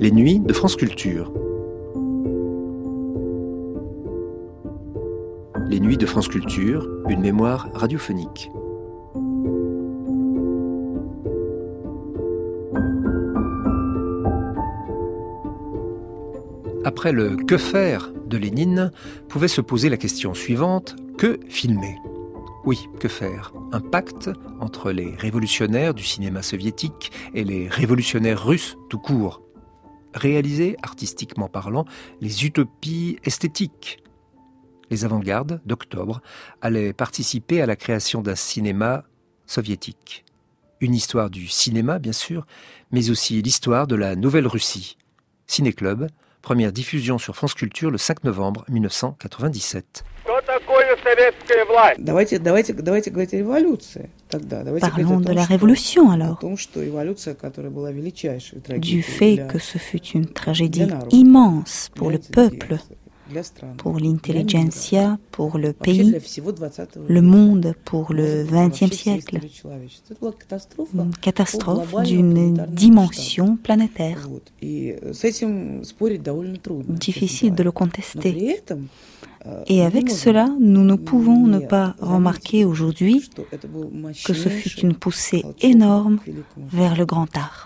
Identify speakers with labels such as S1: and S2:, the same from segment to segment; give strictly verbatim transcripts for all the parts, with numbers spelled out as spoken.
S1: Les nuits de France Culture. Les nuits de France Culture, une mémoire radiophonique. Après le « que faire » de Lénine, pouvait se poser la question suivante, que filmer ? Oui, que faire ? Un pacte entre les révolutionnaires du cinéma soviétique et les révolutionnaires russes tout court. Réaliser, artistiquement parlant, les utopies esthétiques. Les avant-gardes d'octobre allaient participer à la création d'un cinéma soviétique. Une histoire du cinéma, bien sûr, mais aussi l'histoire de la Nouvelle-Russie. Ciné-Club, première diffusion sur France Culture le cinq novembre mille neuf cent quatre-vingt-dix-sept.
S2: Parlons de la révolution alors, du fait que ce fut une tragédie immense pour le peuple, pour l'intelligentsia, pour le pays, le monde pour le vingtième siècle. Une catastrophe d'une dimension planétaire. Difficile de le contester. Et avec cela, nous ne pouvons ne pas remarquer aujourd'hui que ce fut une poussée énorme vers le grand art.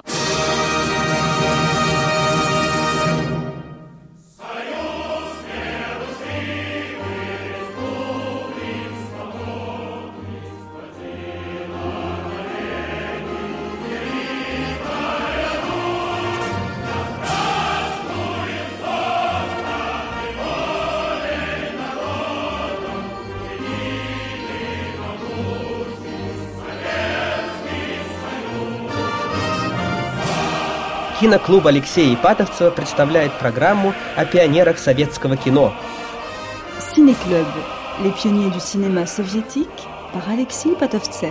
S3: Киноклуб Алексея Ипатовцева представляет программу о пионерах советского кино.
S4: Ciné-Club, les pionniers du cinéma soviétique, par Alexis Patovtsev.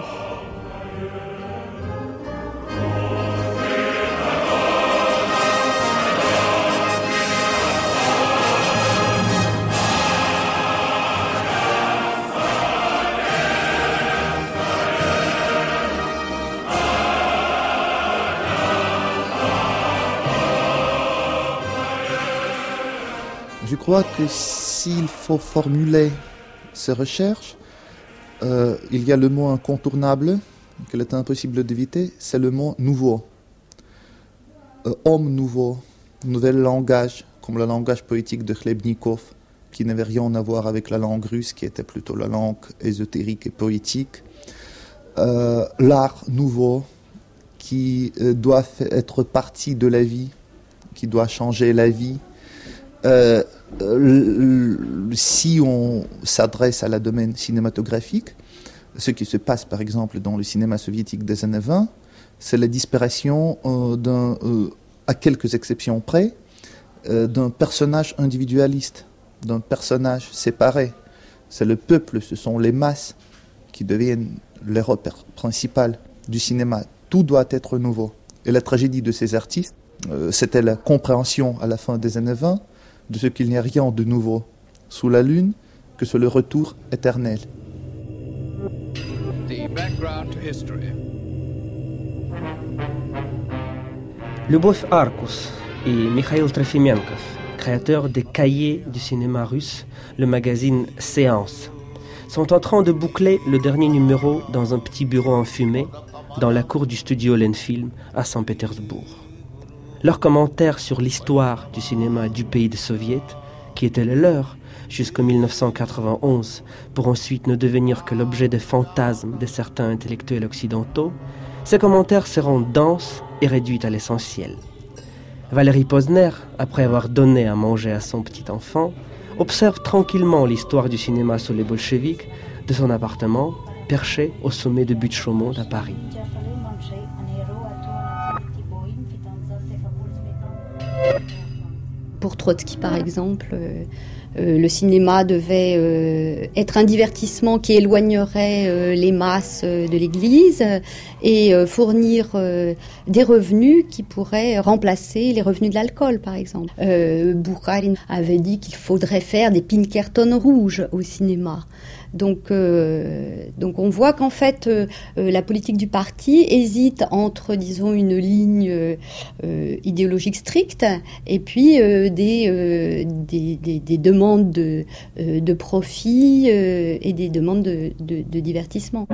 S5: Je crois que s'il faut formuler ces recherches, euh, il y a le mot incontournable qu'il est impossible d'éviter, c'est le mot nouveau. Euh, homme nouveau, nouvel langage, comme le langage poétique de Khlebnikov, qui n'avait rien à voir avec la langue russe, qui était plutôt la langue ésotérique et poétique. Euh, l'art nouveau, qui euh, doit être partie de la vie, qui doit changer la vie. Euh, euh, si on s'adresse à la domaine cinématographique, ce qui se passe par exemple dans le cinéma soviétique des années vingt, c'est la disparition, euh, d'un, euh, à quelques exceptions près, euh, d'un personnage individualiste, d'un personnage séparé. C'est le peuple, ce sont les masses qui deviennent les repères principaux du cinéma. Tout doit être nouveau. Et la tragédie de ces artistes, euh, c'était la compréhension à la fin des années vingt de ce qu'il n'y a rien de nouveau sous la lune, que c'est le retour éternel.
S3: Любовь Аркус et Mikhail Trofimenkov, créateurs des cahiers du cinéma russe, le magazine Séance, sont en train de boucler le dernier numéro dans un petit bureau enfumé dans la cour du studio Lenfilm à Saint-Pétersbourg. Leurs commentaires sur l'histoire du cinéma du pays des soviets, qui était le leur jusqu'en mille neuf cent quatre-vingt-onze, pour ensuite ne devenir que l'objet des fantasmes de certains intellectuels occidentaux, ces commentaires seront denses et réduits à l'essentiel. Valérie Posner, après avoir donné à manger à son petit enfant, observe tranquillement l'histoire du cinéma sous les bolcheviks de son appartement, perché au sommet de Butte Chaumont à Paris.
S6: Pour Trotsky, par exemple, euh, euh, le cinéma devait euh, être un divertissement qui éloignerait euh, les masses euh, de l'Église et euh, fournir euh, des revenus qui pourraient remplacer les revenus de l'alcool, par exemple. Euh, Boukharin avait dit qu'il faudrait faire des Pinkerton rouges au cinéma. Donc, euh, donc on voit qu'en fait, euh, euh, la politique du parti hésite entre, disons, une ligne euh, idéologique stricte et puis euh, des, euh, des, des, des demandes de, euh, de profit euh, et des demandes de, de, de divertissement.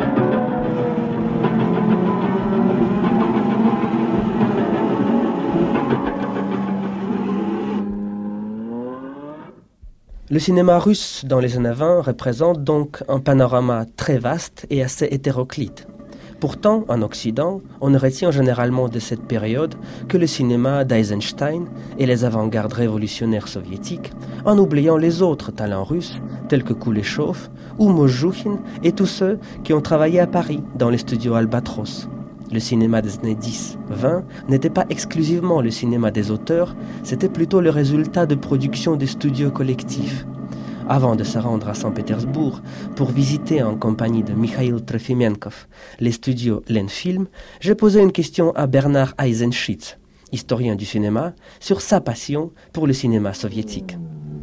S3: Le cinéma russe dans les années vingt représente donc un panorama très vaste et assez hétéroclite. Pourtant, en Occident, on ne retient généralement de cette période que le cinéma d'Eisenstein et les avant-gardes révolutionnaires soviétiques, en oubliant les autres talents russes, tels que Kuleshov ou Mojouhin et tous ceux qui ont travaillé à Paris dans les studios Albatros. Le cinéma des années dix vingt n'était pas exclusivement le cinéma des auteurs, c'était plutôt le résultat de production des studios collectifs. Avant de se rendre à Saint-Pétersbourg pour visiter en compagnie de Mikhail Trofimenkov les studios Lenfilm, j'ai posé une question à Bernard Eisenschitz, historien du cinéma, sur sa passion pour le cinéma soviétique.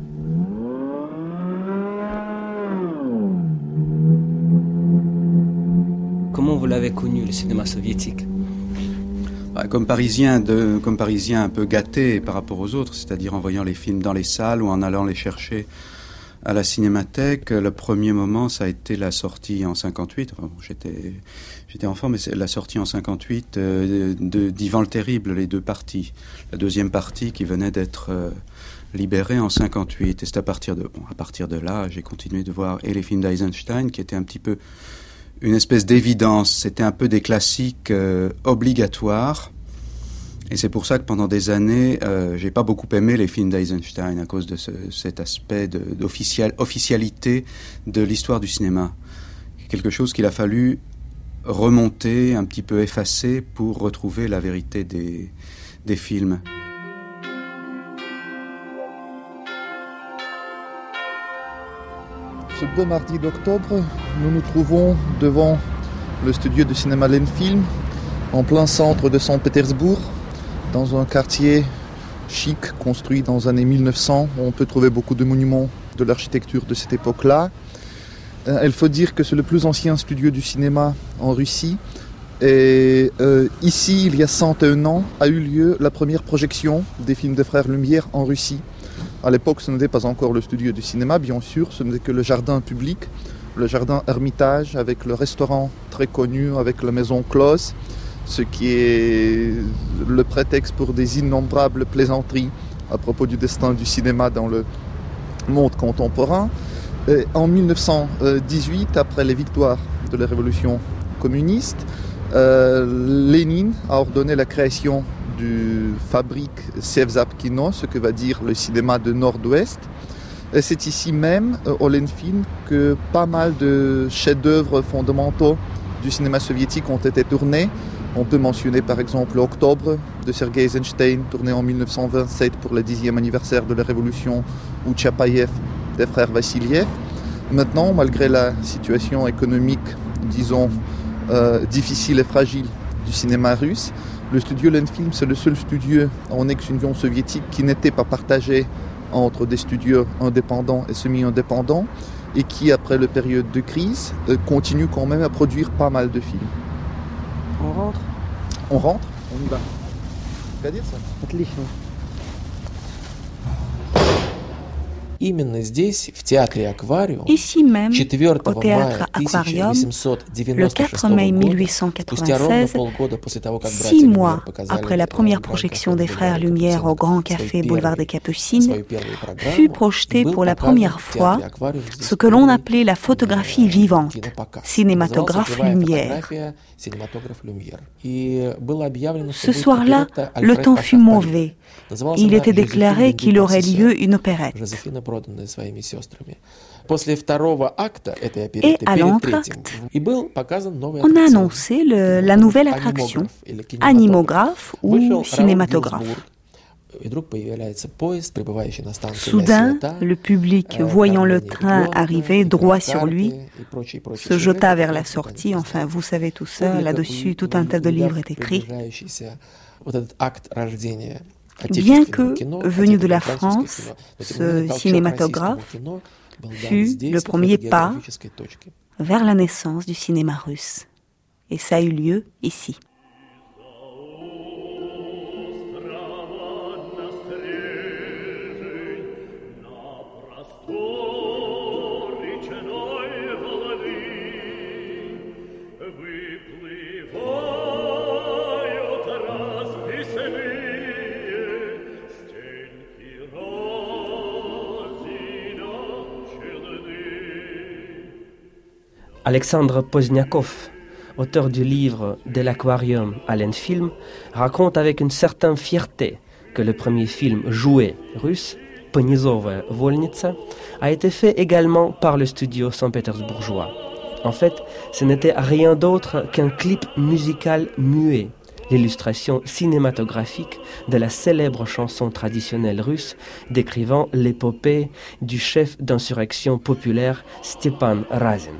S3: Comment vous l'avez connu, le cinéma soviétique ?
S7: Comme parisien, de, comme parisien un peu gâté par rapport aux autres, c'est-à-dire en voyant les films dans les salles ou en allant les chercher à la cinémathèque. Le premier moment, ça a été la sortie en cinquante-huit. Enfin, bon, j'étais, j'étais enfant, mais c'est la sortie en cinquante-huit euh, de, d'Ivan le Terrible, les deux parties. La deuxième partie qui venait d'être euh, libérée en cinquante-huit. Et c'est à partir de, bon, à partir de là, j'ai continué de voir et les films d'Eisenstein, qui étaient un petit peu une espèce d'évidence. C'était un peu des classiques euh, obligatoires. Et c'est pour ça que pendant des années, euh, j'ai pas beaucoup aimé les films d'Eisenstein à cause de ce, cet aspect de, d'official, officialité de l'histoire du cinéma. Quelque chose qu'il a fallu remonter, un petit peu effacer pour retrouver la vérité des, des films.
S5: Ce beau mardi d'octobre, nous nous trouvons devant le studio de cinéma Lenfilm, en plein centre de Saint-Pétersbourg, dans un quartier chic construit dans les années mille neuf cents, où on peut trouver beaucoup de monuments de l'architecture de cette époque-là. Euh, il faut dire que c'est le plus ancien studio du cinéma en Russie. Et euh, ici, il y a cent et un ans, a eu lieu la première projection des films des Frères Lumière en Russie. À l'époque, ce n'était pas encore le studio du cinéma, bien sûr, ce n'était que le jardin public, le jardin Hermitage, avec le restaurant très connu, avec la maison close, ce qui est le prétexte pour des innombrables plaisanteries à propos du destin du cinéma dans le monde contemporain. Et en mille neuf cent dix-huit, après les victoires de la révolution communiste, euh, Lénine a ordonné la création du fabrique Sevzapkino, ce que va dire le cinéma de Nord-Ouest. Et c'est ici même, au Lenfilm, que pas mal de chefs-d'œuvre fondamentaux du cinéma soviétique ont été tournés. On peut mentionner par exemple Octobre de Sergei Eisenstein, tourné en mille neuf cent vingt-sept pour le dixième anniversaire de la Révolution, ou Tchapaïev des frères Vassiliev. Maintenant, malgré la situation économique, disons, euh, difficile et fragile du cinéma russe, le studio Lenfilm, c'est le seul studio en ex-Union soviétique qui n'était pas partagé entre des studios indépendants et semi-indépendants et qui, après la période de crise, euh, continue quand même à produire pas mal de films.
S3: On rentre
S5: On rentre On y va. Qu'à ça
S3: Отлично.
S2: Ici même, au théâtre Aquarium, le quatre mai mille huit cent quatre-vingt-seize, six mois après la première projection des Frères Lumière au Grand Café Boulevard des Capucines, fut projeté pour la première fois ce que l'on appelait la photographie vivante, cinématographe lumière. Ce soir-là, le temps fut mauvais. Il était déclaré qu'il aurait lieu une opérette. Et à l'entracte, on a annoncé le, la nouvelle attraction, animographe ou cinématographe. Soudain, le public, voyant le train arriver droit sur lui, se jeta vers la sortie. Enfin, vous savez tout ça, là-dessus, tout un tas de livres est écrit. Bien que, venu de la France, ce cinématographe fut le premier pas vers la naissance du cinéma russe. Et ça a eu lieu ici.
S3: Alexandre Pozniakov, auteur du livre De l'aquarium à l'Enfilm, raconte avec une certaine fierté que le premier film joué russe, Ponizova Volnitsa, a été fait également par le studio saint-pétersbourgeois. En fait, ce n'était rien d'autre qu'un clip musical muet, l'illustration cinématographique de la célèbre chanson traditionnelle russe décrivant l'épopée du chef d'insurrection populaire Stepan Razin.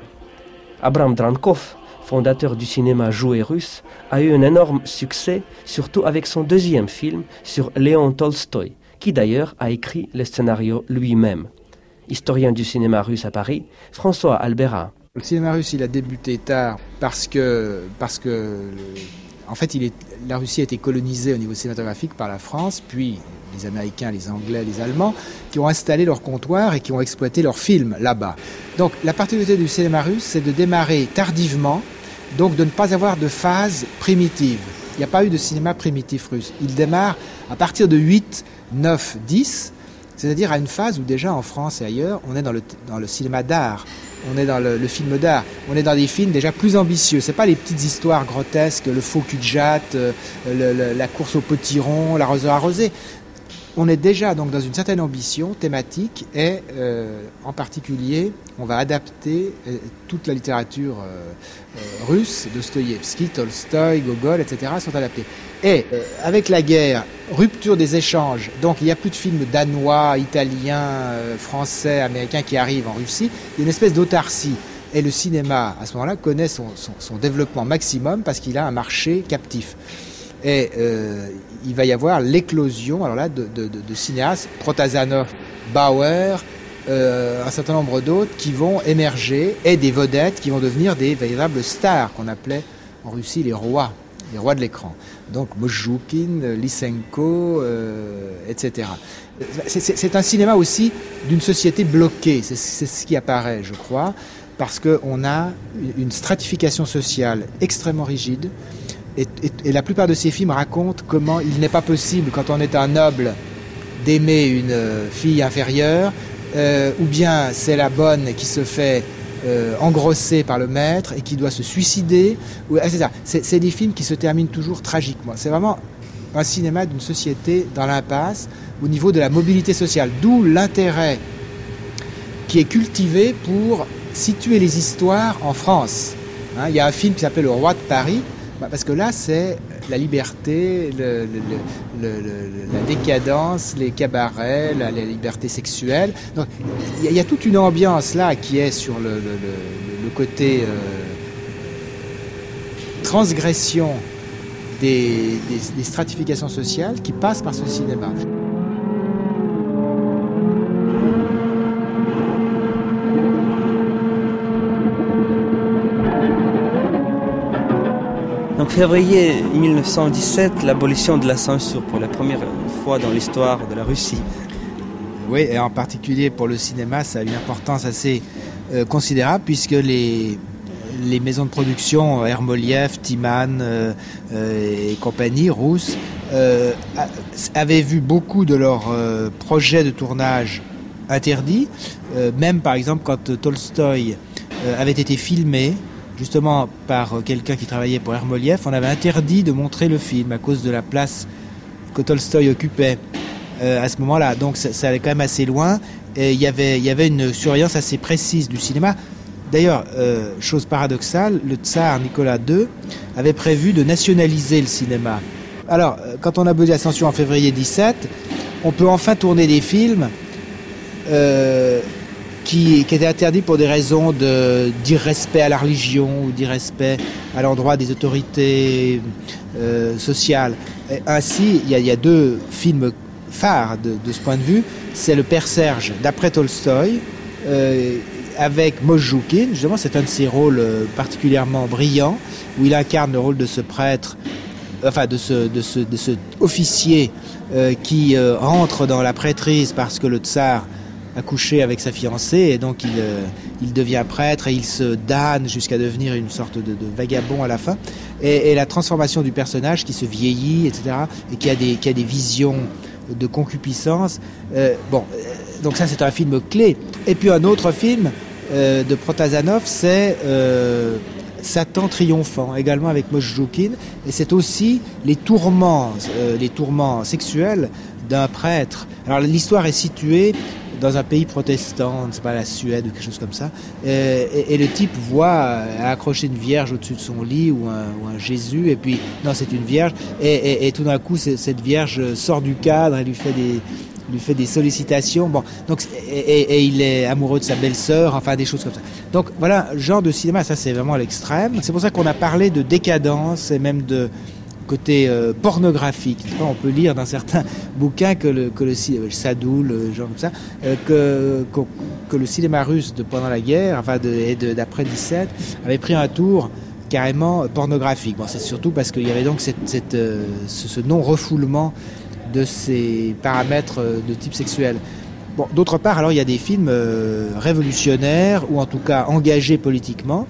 S3: Abram Drankov, fondateur du cinéma joué russe, a eu un énorme succès, surtout avec son deuxième film sur Léon Tolstoï, qui d'ailleurs a écrit le scénario lui-même. Historien du cinéma russe à Paris, François Albera.
S8: Le cinéma russe, il a débuté tard parce que, parce que en fait, il est, la Russie a été colonisée au niveau cinématographique par la France, puis les Américains, les Anglais, les Allemands, qui ont installé leur comptoir et qui ont exploité leurs films là-bas. Donc la particularité du cinéma russe, c'est de démarrer tardivement, donc de ne pas avoir de phase primitive. Il n'y a pas eu de cinéma primitif russe. Il démarre à partir de huit, neuf, dix, c'est-à-dire à une phase où déjà en France et ailleurs, on est dans le, dans le cinéma d'art. On est dans le, le film d'art, on est dans des films déjà plus ambitieux. C'est pas les petites histoires grotesques, le faux cul-de-jatte, euh, le, le, la course au potiron, l'arroseur arrosé. On est déjà donc dans une certaine ambition thématique et euh, en particulier, on va adapter euh, toute la littérature euh, euh, russe, Dostoïevski, Tolstoï, Gogol, et cetera sont adaptés. Et euh, avec la guerre, rupture des échanges, donc il n'y a plus de films danois, italiens, euh, français, américains qui arrivent en Russie, il y a une espèce d'autarcie. Et le cinéma, à ce moment-là, connaît son, son, son développement maximum parce qu'il a un marché captif. Et euh, il va y avoir l'éclosion alors là, de, de, de, de cinéastes, Protazanov, Bauer, euh, un certain nombre d'autres qui vont émerger et des vedettes qui vont devenir des véritables stars qu'on appelait en Russie les rois, les rois de l'écran. Donc Mojoukin, Lysenko, euh, et cetera. C'est, c'est, c'est un cinéma aussi d'une société bloquée, c'est, c'est ce qui apparaît, je crois, parce qu'on a une stratification sociale extrêmement rigide. Et, et, et la plupart de ces films racontent comment il n'est pas possible, quand on est un noble, d'aimer une fille inférieure, euh, ou bien c'est la bonne qui se fait euh, engrosser par le maître et qui doit se suicider, ou, et cetera. C'est, c'est des films qui se terminent toujours tragiquement. C'est vraiment un cinéma d'une société dans l'impasse au niveau de la mobilité sociale, d'où l'intérêt qui est cultivé pour situer les histoires en France. Hein, il y a un film qui s'appelle Le Roi de Paris, parce que là, c'est la liberté, le, le, le, le, la décadence, les cabarets, la, la liberté sexuelle. Donc, il y, a, il y a toute une ambiance là qui est sur le, le, le, le côté euh, transgression des, des, des stratifications sociales qui passe par ce cinéma.
S9: Donc février mille neuf cent dix-sept, l'abolition de la censure pour la première fois dans l'histoire de la Russie.
S8: Oui, et en particulier pour le cinéma, ça a une importance assez euh, considérable puisque les, les maisons de production, Hermoliev, Timan euh, euh, et compagnie, russes, euh, avaient vu beaucoup de leurs euh, projets de tournage interdits. Euh, même par exemple quand Tolstoï euh, avait été filmé, justement par quelqu'un qui travaillait pour Hermoliev, on avait interdit de montrer le film à cause de la place que Tolstoï occupait euh, à ce moment-là. Donc ça, ça allait quand même assez loin et il y avait, il y avait une surveillance assez précise du cinéma. D'ailleurs, euh, chose paradoxale, le tsar Nicolas deux avait prévu de nationaliser le cinéma. Alors, quand on a aboli la censure en février dix-sept, on peut enfin tourner des films euh, Qui, qui était interdit pour des raisons de, d'irrespect à la religion ou d'irrespect à l'endroit des autorités euh, sociales. Et ainsi, il y, a, il y a deux films phares de, de ce point de vue. C'est Le Père Serge, d'après Tolstoï, euh, avec Mosjoukhin. Justement, c'est un de ses rôles euh, particulièrement brillants, où il incarne le rôle de ce prêtre, enfin de ce, de ce, de ce officier euh, qui euh, entre dans la prêtrise parce que le tsar a couché avec sa fiancée, et donc il, euh, il devient prêtre et il se damne jusqu'à devenir une sorte de, de vagabond à la fin. Et, et la transformation du personnage qui se vieillit, et cetera, et qui a des, qui a des visions de concupiscence. Euh, bon, donc ça c'est un film clé. Et puis un autre film euh, de Protazanov, c'est euh, Satan triomphant, également avec Mosjoukhin, et c'est aussi les tourments, euh, les tourments sexuels d'un prêtre. Alors l'histoire est située dans un pays protestant, c'est pas la Suède ou quelque chose comme ça, et, et, et le type voit accrocher une vierge au-dessus de son lit ou un, ou un Jésus, et puis non, c'est une vierge, et, et, et tout d'un coup cette vierge sort du cadre, elle lui fait des lui fait des sollicitations, bon, donc et, et, et il est amoureux de sa belle-sœur, enfin des choses comme ça. Donc voilà, genre de cinéma, ça c'est vraiment à l'extrême. C'est pour ça qu'on a parlé de décadence et même de côté euh, pornographique. On peut lire dans certains bouquins que le, que le Sadoul, genre comme ça, euh, que, que, que le cinéma russe de pendant la guerre, enfin de, et de, d'après dix-sept, avait pris un tour carrément pornographique. Bon, c'est surtout parce qu'il y avait donc cette, cette, euh, ce, ce non-refoulement de ces paramètres de type sexuel. Bon, d'autre part, alors il y a des films euh, révolutionnaires ou en tout cas engagés politiquement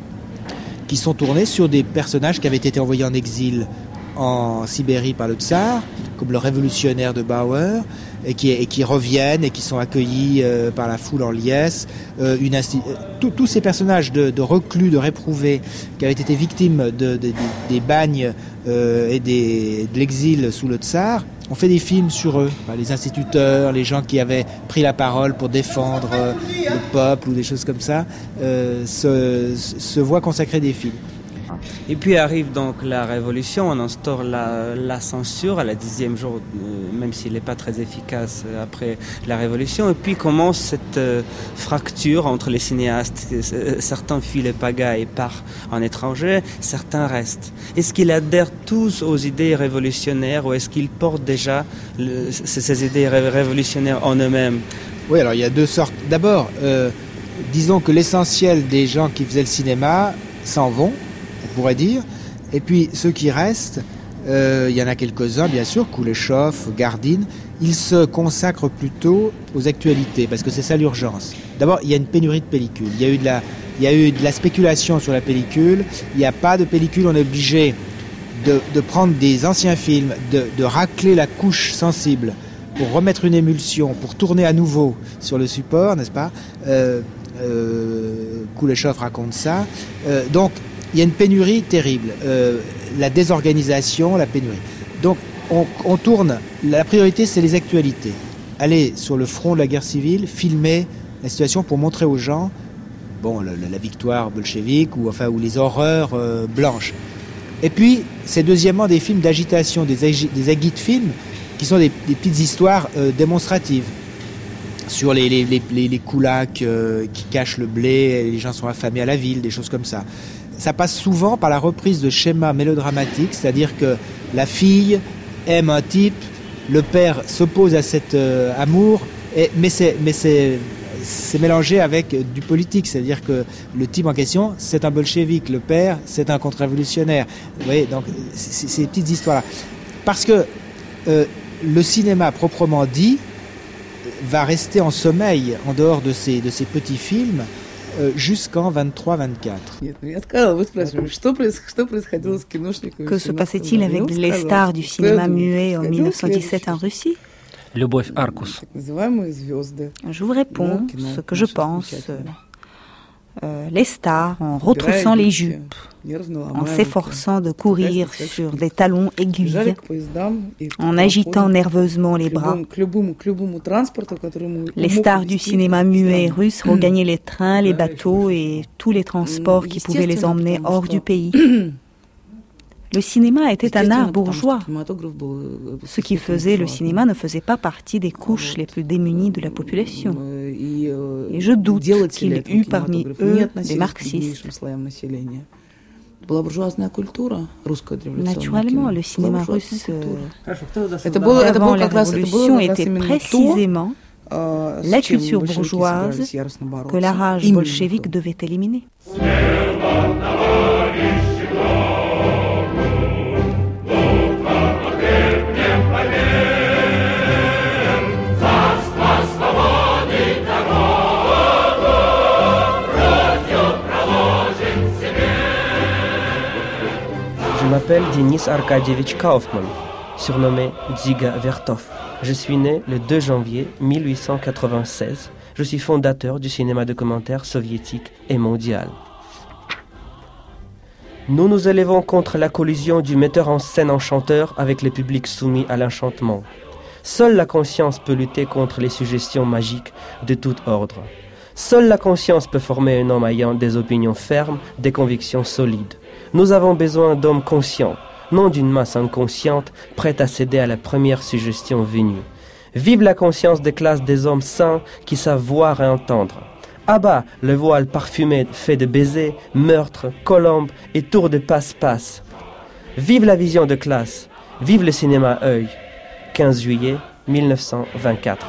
S8: qui sont tournés sur des personnages qui avaient été envoyés en exil en Sibérie par le tsar, comme le révolutionnaire de Bauer, et qui, et qui reviennent et qui sont accueillis euh, par la foule en liesse. Euh, une insti- tous, tous ces personnages de, de reclus, de réprouvés, qui avaient été victimes de, de, de, des bagnes euh, et des, de l'exil sous le tsar, on fait des films sur eux, les instituteurs, les gens qui avaient pris la parole pour défendre euh, le peuple ou des choses comme ça, euh, se, se voient consacrer des films.
S9: Et puis arrive donc la Révolution, on instaure la, la censure à la dixième jour, euh, même s'il n'est pas très efficace euh, après la Révolution. Et puis commence cette euh, fracture entre les cinéastes. Euh, certains fuient les pagailles et partent en étranger, certains restent. Est-ce qu'ils adhèrent tous aux idées révolutionnaires ou est-ce qu'ils portent déjà le, ces idées ré- révolutionnaires en eux-mêmes?
S8: Oui, alors il y a deux sortes. D'abord, euh, disons que l'essentiel des gens qui faisaient le cinéma s'en vont, on pourrait dire, et puis ceux qui restent, euh, il y en a quelques-uns bien sûr, Kuleshov, Gardine, ils se consacrent plutôt aux actualités, parce que c'est ça l'urgence. D'abord, il y a une pénurie de pellicules, il y a eu de la, il y a eu de la spéculation sur la pellicule, il n'y a pas de pellicule, on est obligé de, de prendre des anciens films, de, de racler la couche sensible pour remettre une émulsion, pour tourner à nouveau sur le support, n'est-ce pas? euh, euh, Kuleshov raconte ça. Euh, donc, il y a une pénurie terrible, euh, la désorganisation, la pénurie. Donc on, on tourne, la priorité c'est les actualités. Aller sur le front de la guerre civile, filmer la situation pour montrer aux gens bon, la, la victoire bolchevique ou, enfin, ou les horreurs euh, blanches. Et puis, c'est deuxièmement des films d'agitation, des, agi- des agit-films qui sont des, des petites histoires euh, démonstratives sur les, les, les, les, les koulaks euh, qui cachent le blé, et les gens sont affamés à la ville, des choses comme ça. Ça passe souvent par la reprise de schémas mélodramatiques, c'est-à-dire que la fille aime un type, le père s'oppose à cet euh, amour, et, mais, c'est, mais c'est, c'est mélangé avec du politique, c'est-à-dire que le type en question, c'est un bolchevique, le père, c'est un contre-révolutionnaire. Vous voyez, donc c'est, c'est ces petites histoires-là. Parce que euh, le cinéma proprement dit va rester en sommeil en dehors de ces, de ces petits films, Euh, jusqu'en vingt-trois vingt-quatre.
S2: Que se passait-il avec les stars du cinéma muet en dix-neuf cent dix-sept en Russie?
S1: Любовь Аркус.
S2: Je vous réponds ce que je pense. Euh, les stars en retroussant les jupes, en s'efforçant de courir sur des talons aiguilles, en agitant nerveusement les bras. Les stars du cinéma muet russe regagnaient les trains, les bateaux et tous les transports qui pouvaient les emmener hors du pays. Le cinéma était un art bourgeois. Ce qui faisait le cinéma ne faisait pas partie des couches les plus démunies de la population. Et je doute qu'il y ait eu parmi eux des marxistes. Naturellement, le cinéma russe, euh, avant la Révolution, était précisément la culture bourgeoise que la rage bolchevique devait éliminer.
S3: Je m'appelle Denis Arkadievitch Kaufman, surnommé Dziga Vertov. Je suis né le deux janvier mille huit cent quatre-vingt-seize. Je suis fondateur du cinéma documentaire soviétique et mondial. Nous nous élevons contre la collision du metteur en scène enchanteur avec le public soumis à l'enchantement. Seule la conscience peut lutter contre les suggestions magiques de tout ordre. Seule la conscience peut former un homme ayant des opinions fermes, des convictions solides. Nous avons besoin d'hommes conscients, non d'une masse inconsciente prête à céder à la première suggestion venue. Vive la conscience des classes des hommes sains qui savent voir et entendre. À bas le voile parfumé fait de baisers, meurtres, colombes et tours de passe-passe. Vive la vision de classe, vive le cinéma œil. quinze juillet mille neuf cent vingt-quatre.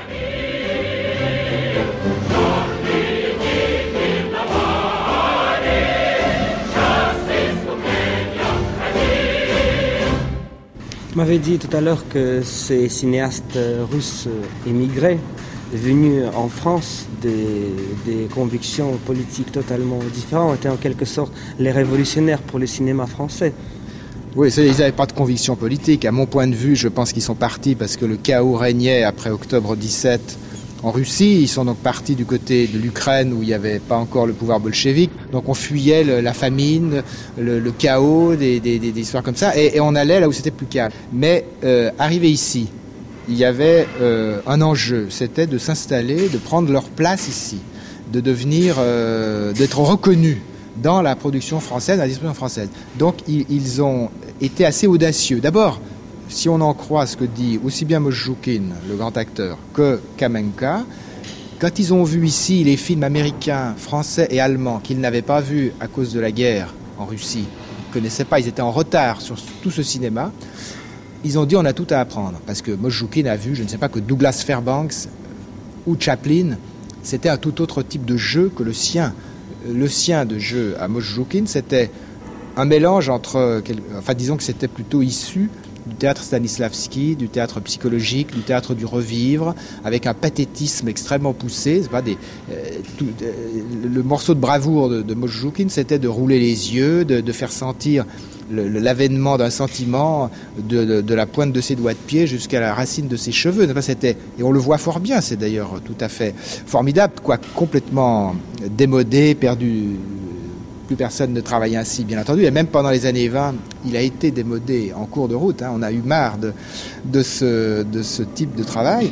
S9: Vous m'avez dit tout à l'heure que ces cinéastes russes émigrés, venus en France, des, des convictions politiques totalement différentes, étaient en quelque sorte les révolutionnaires pour le cinéma français.
S8: Oui, ils n'avaient pas de conviction politique. À mon point de vue, je pense qu'ils sont partis parce que le chaos régnait après octobre dix-sept en Russie. Ils sont donc partis du côté de l'Ukraine où il n'y avait pas encore le pouvoir bolchevique. Donc on fuyait le, la famine, le, le chaos, des, des, des, des histoires comme ça, et, et on allait là où c'était plus calme. Mais euh, arrivé ici, il y avait euh, un enjeu, c'était de s'installer, de prendre leur place ici, de devenir, euh, d'être reconnus dans la production française, dans la distribution française. Donc ils, ils ont été assez audacieux. D'abord, si on en croit ce que dit aussi bien Mosjoukhin, le grand acteur, que Kamenka, quand ils ont vu ici les films américains, français et allemands qu'ils n'avaient pas vus à cause de la guerre en Russie, ils ne connaissaient pas, ils étaient en retard sur tout ce cinéma, ils ont dit on a tout à apprendre. Parce que Mosjoukhin a vu, je ne sais pas, que Douglas Fairbanks ou Chaplin, c'était un tout autre type de jeu que le sien. Le sien de jeu à Mosjoukhin, c'était un mélange entre, enfin disons que c'était plutôt issu du théâtre Stanislavski, du théâtre psychologique, du théâtre du revivre, avec un pathétisme extrêmement poussé. C'est pas des, euh, tout, euh, le morceau de bravoure de, de Mosjoukhin, c'était de rouler les yeux, de, de faire sentir le, le, l'avènement d'un sentiment de, de, de la pointe de ses doigts de pied jusqu'à la racine de ses cheveux. C'était, et on le voit fort bien, c'est d'ailleurs tout à fait formidable, quoi, complètement démodé, perdu. Plus personne ne travaillait ainsi, bien entendu. Et même pendant les années vingt, il a été démodé en cours de route. Hein. On a eu marre de, de, ce, de ce type de travail.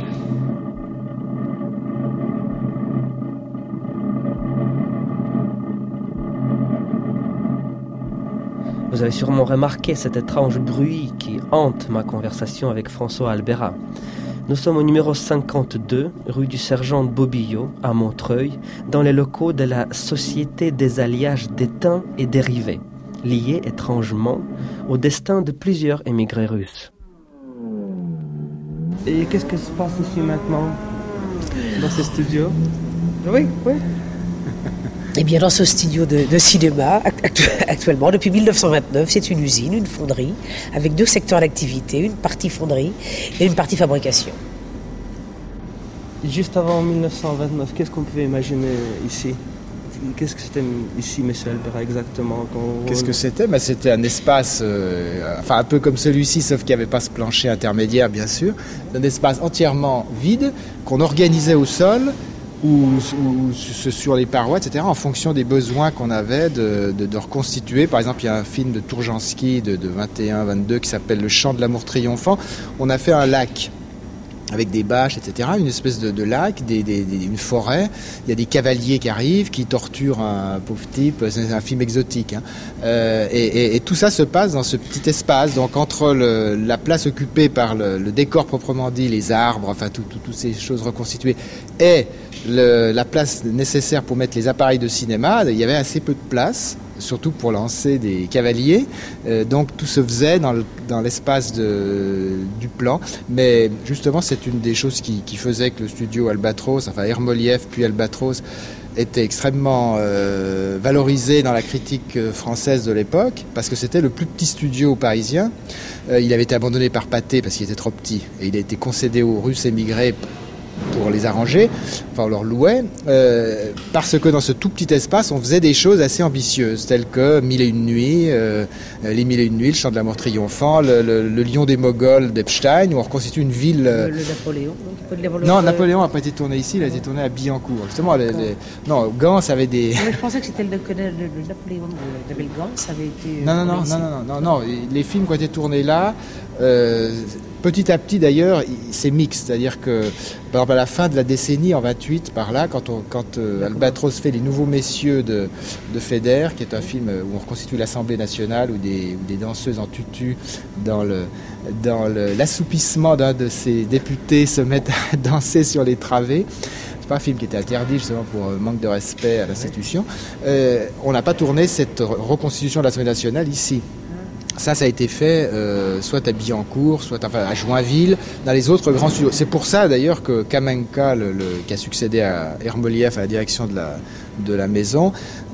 S3: Vous avez sûrement remarqué cet étrange bruit qui hante ma conversation avec François Albera. Nous sommes au numéro cinquante-deux, rue du Sergent Bobillot, à Montreuil, dans les locaux de la Société des alliages d'étain et dérivés, liés étrangement au destin de plusieurs émigrés russes.
S9: Et qu'est-ce qui se passe ici maintenant, dans ce studio? Oui, oui.
S10: Eh bien, dans ce studio de, de cinéma, actu- actuellement, depuis mille neuf cent vingt-neuf, c'est une usine, une fonderie, avec deux secteurs d'activité, une partie fonderie et une partie fabrication.
S9: Juste avant mille neuf cent vingt-neuf, qu'est-ce qu'on pouvait imaginer ici? Qu'est-ce que c'était ici, M. Albera, exactement? Quand...
S8: Qu'est-ce que c'était? Ben, c'était un espace, euh, enfin un peu comme celui-ci, sauf qu'il n'y avait pas ce plancher intermédiaire, bien sûr. Un espace entièrement vide, qu'on organisait au sol, ou, ou sur les parois, et cetera, en fonction des besoins qu'on avait de, de, de reconstituer. Par exemple, il y a un film de Tourjansky de, de vingt et un vingt-deux qui s'appelle Le Chant de l'amour triomphant. On a fait un lac avec des bâches, et cetera, une espèce de, de lac, des, des, des, une forêt. Il y a des cavaliers qui arrivent, qui torturent un pauvre type. C'est un film exotique. Hein. Euh, et, et, et tout ça se passe dans ce petit espace. Donc entre le, la place occupée par le, le décor proprement dit, les arbres, enfin toutes tout, tout ces choses reconstituées, et le, la place nécessaire pour mettre les appareils de cinéma, il y avait assez peu de place. surtout pour lancer des cavaliers. Euh, donc tout se faisait dans, le, dans l'espace de, du plan. Mais justement, c'est une des choses qui, qui faisait que le studio Albatros, enfin Ermoliev puis Albatros, était extrêmement euh, valorisé dans la critique française de l'époque, parce que c'était le plus petit studio parisien. Euh, il avait été abandonné par Pathé parce qu'il était trop petit, et il a été concédé aux Russes émigrés pour les arranger, enfin on leur louait, euh, parce que dans ce tout petit espace, on faisait des choses assez ambitieuses, telles que Mille et une nuits, euh, les Mille et une nuits, le Chant de la mort triomphant, le, le, le Lion des Moghols d'Epstein, où on reconstitue une ville... Euh...
S10: Le, le Napoléon donc,
S8: Non, Napoléon n'a pas été tourné ici, il a été tourné à Billancourt. Justement, les, les... non, Gans avait des...
S10: Mais je pensais que c'était le, le, le, le Napoléon de, de Belgans, ça avait été...
S8: Non, non, non, non, non, non, non, les films qui ont été tournés là... Euh, petit à petit d'ailleurs c'est mixte, c'est-à-dire que par exemple à la fin de la décennie en vingt-huit par là, quand, on, quand euh, Albatros fait Les Nouveaux Messieurs de, de Feder, qui est un film où on reconstitue l'Assemblée nationale, où des, où des danseuses en tutu dans, le, dans le, l'assoupissement d'un de ces députés se mettent à danser sur les travées. C'est pas un film qui était interdit justement pour manque de respect à l'institution. Euh, on n'a pas tourné cette reconstitution de l'Assemblée nationale ici. Ça, ça a été fait euh, soit à Billancourt, soit enfin, à Joinville, dans les autres grands studios. C'est pour ça d'ailleurs que Kamenka, le, le, qui a succédé à Ermoliev à la direction de la, de la maison,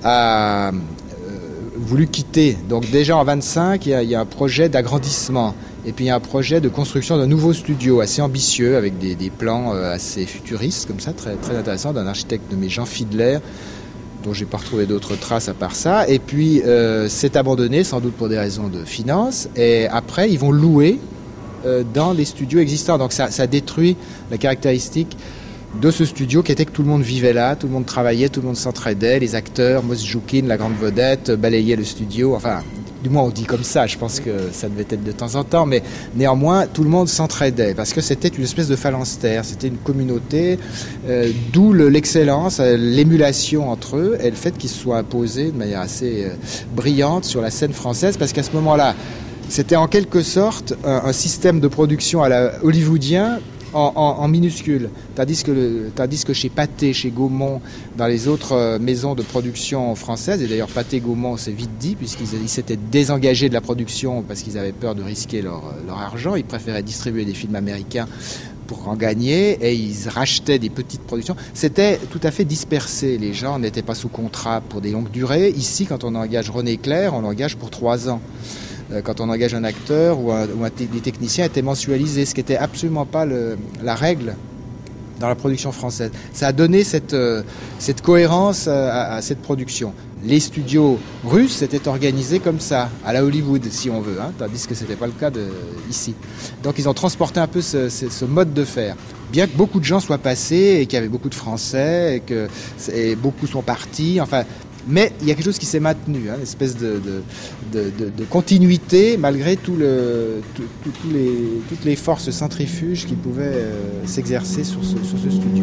S8: a euh, voulu quitter. Donc déjà en vingt-cinq, il y a, il y a un projet d'agrandissement. Et puis il y a un projet de construction d'un nouveau studio assez ambitieux, avec des, des plans euh, assez futuristes, comme ça, très, très intéressant, d'un architecte nommé Jean Fiedler, dont j'ai pas retrouvé d'autres traces à part ça. Et puis euh, c'est abandonné, sans doute pour des raisons de finances. Et après, ils vont louer euh, dans les studios existants. Donc ça, ça détruit la caractéristique de ce studio qui était que tout le monde vivait là, tout le monde travaillait, tout le monde s'entraidait. Les acteurs, Mosjoukine, la grande vedette, balayaient le studio. Enfin, du moins on dit comme ça, je pense que ça devait être de temps en temps, mais néanmoins tout le monde s'entraidait parce que c'était une espèce de phalanstère, c'était une communauté, euh, d'où le, l'excellence, euh, l'émulation entre eux et le fait qu'ils se soient imposés de manière assez euh, brillante sur la scène française, parce qu'à ce moment-là, c'était en quelque sorte un, un système de production à la hollywoodien En, en, en minuscule, tandis que, le, tandis que chez Pathé, chez Gaumont, dans les autres euh, maisons de production françaises, et d'ailleurs Pathé Gaumont c'est vite dit, puisqu'ils ils s'étaient désengagés de la production parce qu'ils avaient peur de risquer leur, leur argent, ils préféraient distribuer des films américains pour en gagner, et ils rachetaient des petites productions. C'était tout à fait dispersé, les gens n'étaient pas sous contrat pour des longues durées. Ici, quand on engage René Clair, on l'engage pour trois ans. Quand on engage un acteur ou, un, ou un, des techniciens étaient mensualisés, ce qui n'était absolument pas le, la règle dans la production française. Ça a donné cette, euh, cette cohérence à, à cette production. Les studios russes étaient organisés comme ça, à la Hollywood, si on veut, hein, tandis que ce n'était pas le cas de, ici. Donc ils ont transporté un peu ce, ce, ce mode de faire. Bien que beaucoup de gens soient passés et qu'il y avait beaucoup de Français et que et beaucoup sont partis, enfin... Mais il y a quelque chose qui s'est maintenu, hein, une espèce de, de, de, de, de continuité malgré tout le, tout, tout, tout les, toutes les forces centrifuges qui pouvaient euh, s'exercer sur ce, sur ce studio.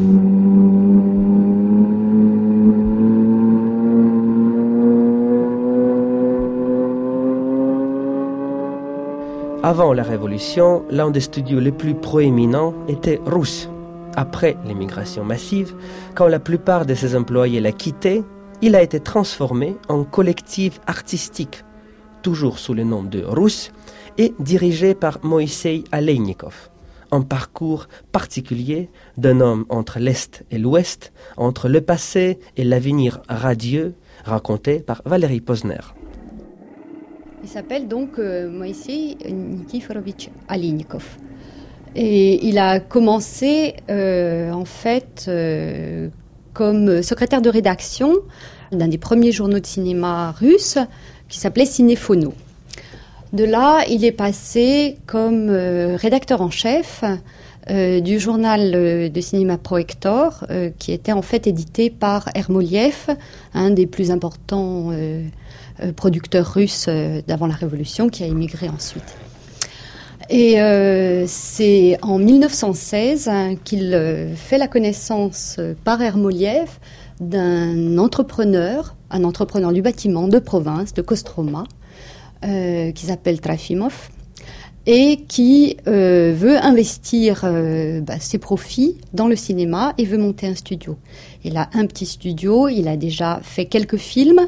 S3: Avant la Révolution, l'un des studios les plus proéminents était russe. Après l'émigration massive, quand la plupart de ses employés l'a quitté, il a été transformé en collectif artistique, toujours sous le nom de Russe, et dirigé par Moïsseï Aleynikov. Un parcours particulier d'un homme entre l'Est et l'Ouest, entre le passé et l'avenir radieux, raconté par Valérie Posner.
S6: Il s'appelle donc euh, Moïsseï Nikiforovitch Aleynikov. Et il a commencé, euh, en fait... Euh, comme secrétaire de rédaction d'un des premiers journaux de cinéma russes qui s'appelait Cinéphono. De là, il est passé comme euh, rédacteur en chef euh, du journal euh, de cinéma Proektor, euh, qui était en fait édité par Ermoliev, un des plus importants euh, euh, producteurs russes euh, d'avant la Révolution, qui a émigré ensuite. Et euh, c'est en mille neuf cent seize hein, qu'il euh, fait la connaissance euh, par Ermoliev d'un entrepreneur, un entrepreneur du bâtiment de province, de Kostroma, euh, qui s'appelle Trafimov, et qui euh, veut investir euh, bah, ses profits dans le cinéma et veut monter un studio. Il a un petit studio, il a déjà fait quelques films,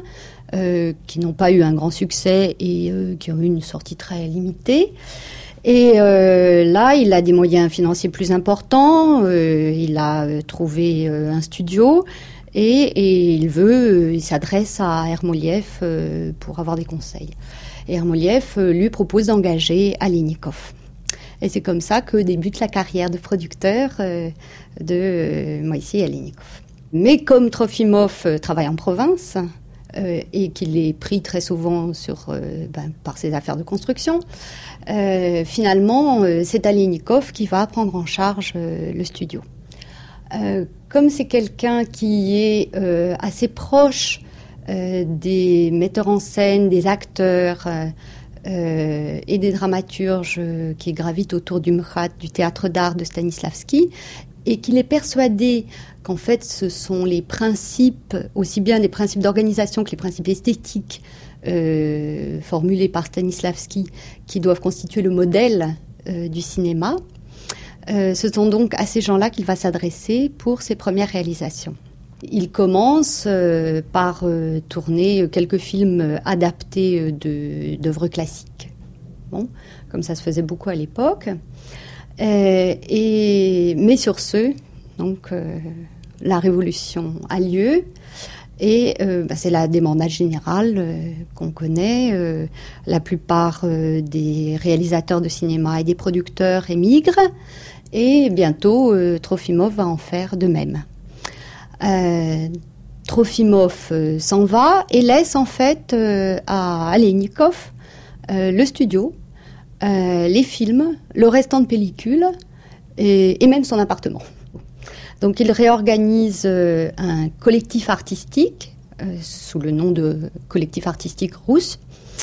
S6: euh, qui n'ont pas eu un grand succès et euh, qui ont eu une sortie très limitée. Et euh, là, il a des moyens financiers plus importants, euh, il a euh, trouvé euh, un studio et, et il veut, euh, il s'adresse à Ermoliev euh, pour avoir des conseils. Et Ermoliev euh, lui propose d'engager Alennikov. Et c'est comme ça que débute la carrière de producteur euh, de euh, Moïse Alennikov. Mais comme Trofimov euh, travaille en province, Euh, et qu'il est pris très souvent sur, euh, ben, par ses affaires de construction, euh, finalement, euh, c'est Alennikov qui va prendre en charge euh, le studio. Euh, comme c'est quelqu'un qui est euh, assez proche euh, des metteurs en scène, des acteurs euh, euh, et des dramaturges euh, qui gravitent autour du M K H A T, du théâtre d'art de Stanislavski, et qu'il est persuadé qu'en fait ce sont les principes, aussi bien les principes d'organisation que les principes esthétiques euh, formulés par Stanislavski, qui doivent constituer le modèle euh, du cinéma. Euh, ce sont donc à ces gens-là qu'il va s'adresser pour ses premières réalisations. Il commence euh, par euh, tourner quelques films adaptés de, d'œuvres classiques, bon, comme ça se faisait beaucoup à l'époque. Euh, et, mais sur ce, donc, euh, la révolution a lieu et euh, bah, c'est la débandade générale euh, qu'on connaît. Euh, la plupart euh, des réalisateurs de cinéma et des producteurs émigrent et bientôt euh, Trofimov va en faire de même. Euh, Trofimov euh, s'en va et laisse en fait euh, à Alennikov euh, le studio, euh, les films, le restant de pellicule et, et même son appartement. Donc il réorganise euh, un collectif artistique euh, sous le nom de collectif artistique russe.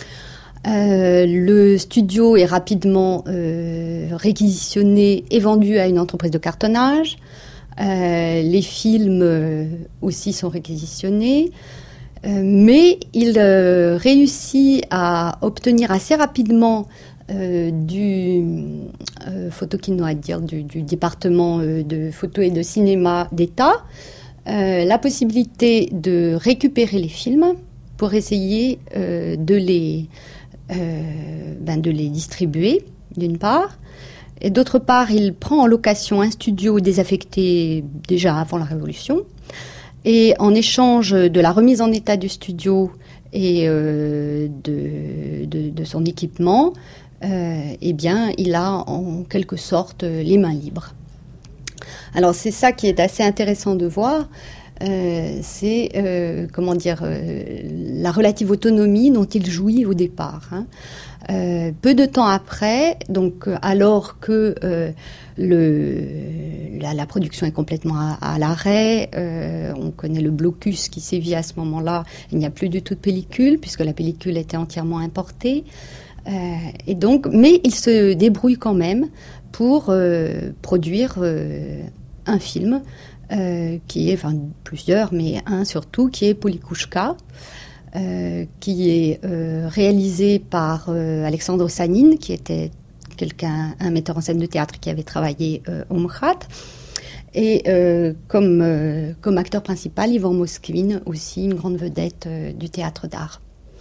S6: Euh, le studio est rapidement euh, réquisitionné et vendu à une entreprise de cartonnage. Euh, les films euh, aussi sont réquisitionnés. Euh, mais il euh, réussit à obtenir assez rapidement Euh, du euh, photokino, à dire du, du département euh, de photo et de cinéma d'État, euh, la possibilité de récupérer les films pour essayer euh, de les euh, ben de les distribuer d'une part, et d'autre part il prend en location un studio désaffecté déjà avant la Révolution, et en échange de la remise en état du studio et euh, de, de, de son équipement, Euh, eh bien, il a en quelque sorte les mains libres. Alors, c'est ça qui est assez intéressant de voir, euh, c'est, euh, comment dire, euh, la relative autonomie dont il jouit au départ. Hein. Euh, peu de temps après, donc alors que euh, le, la, la production est complètement à, à l'arrêt, euh, on connaît le blocus qui sévit à ce moment-là, il n'y a plus du tout de pellicule, puisque la pellicule était entièrement importée. Euh, et donc, mais il se débrouille quand même pour euh, produire euh, un film euh, qui est, enfin plusieurs, mais un surtout, qui est Polikushka, euh, qui est euh, réalisé par euh, Alexandre Sanin, qui était quelqu'un, un metteur en scène de théâtre qui avait travaillé euh, au M K H A T, et euh, comme, euh, comme acteur principal, Ivan Moskvin, aussi une grande vedette euh, du théâtre d'art.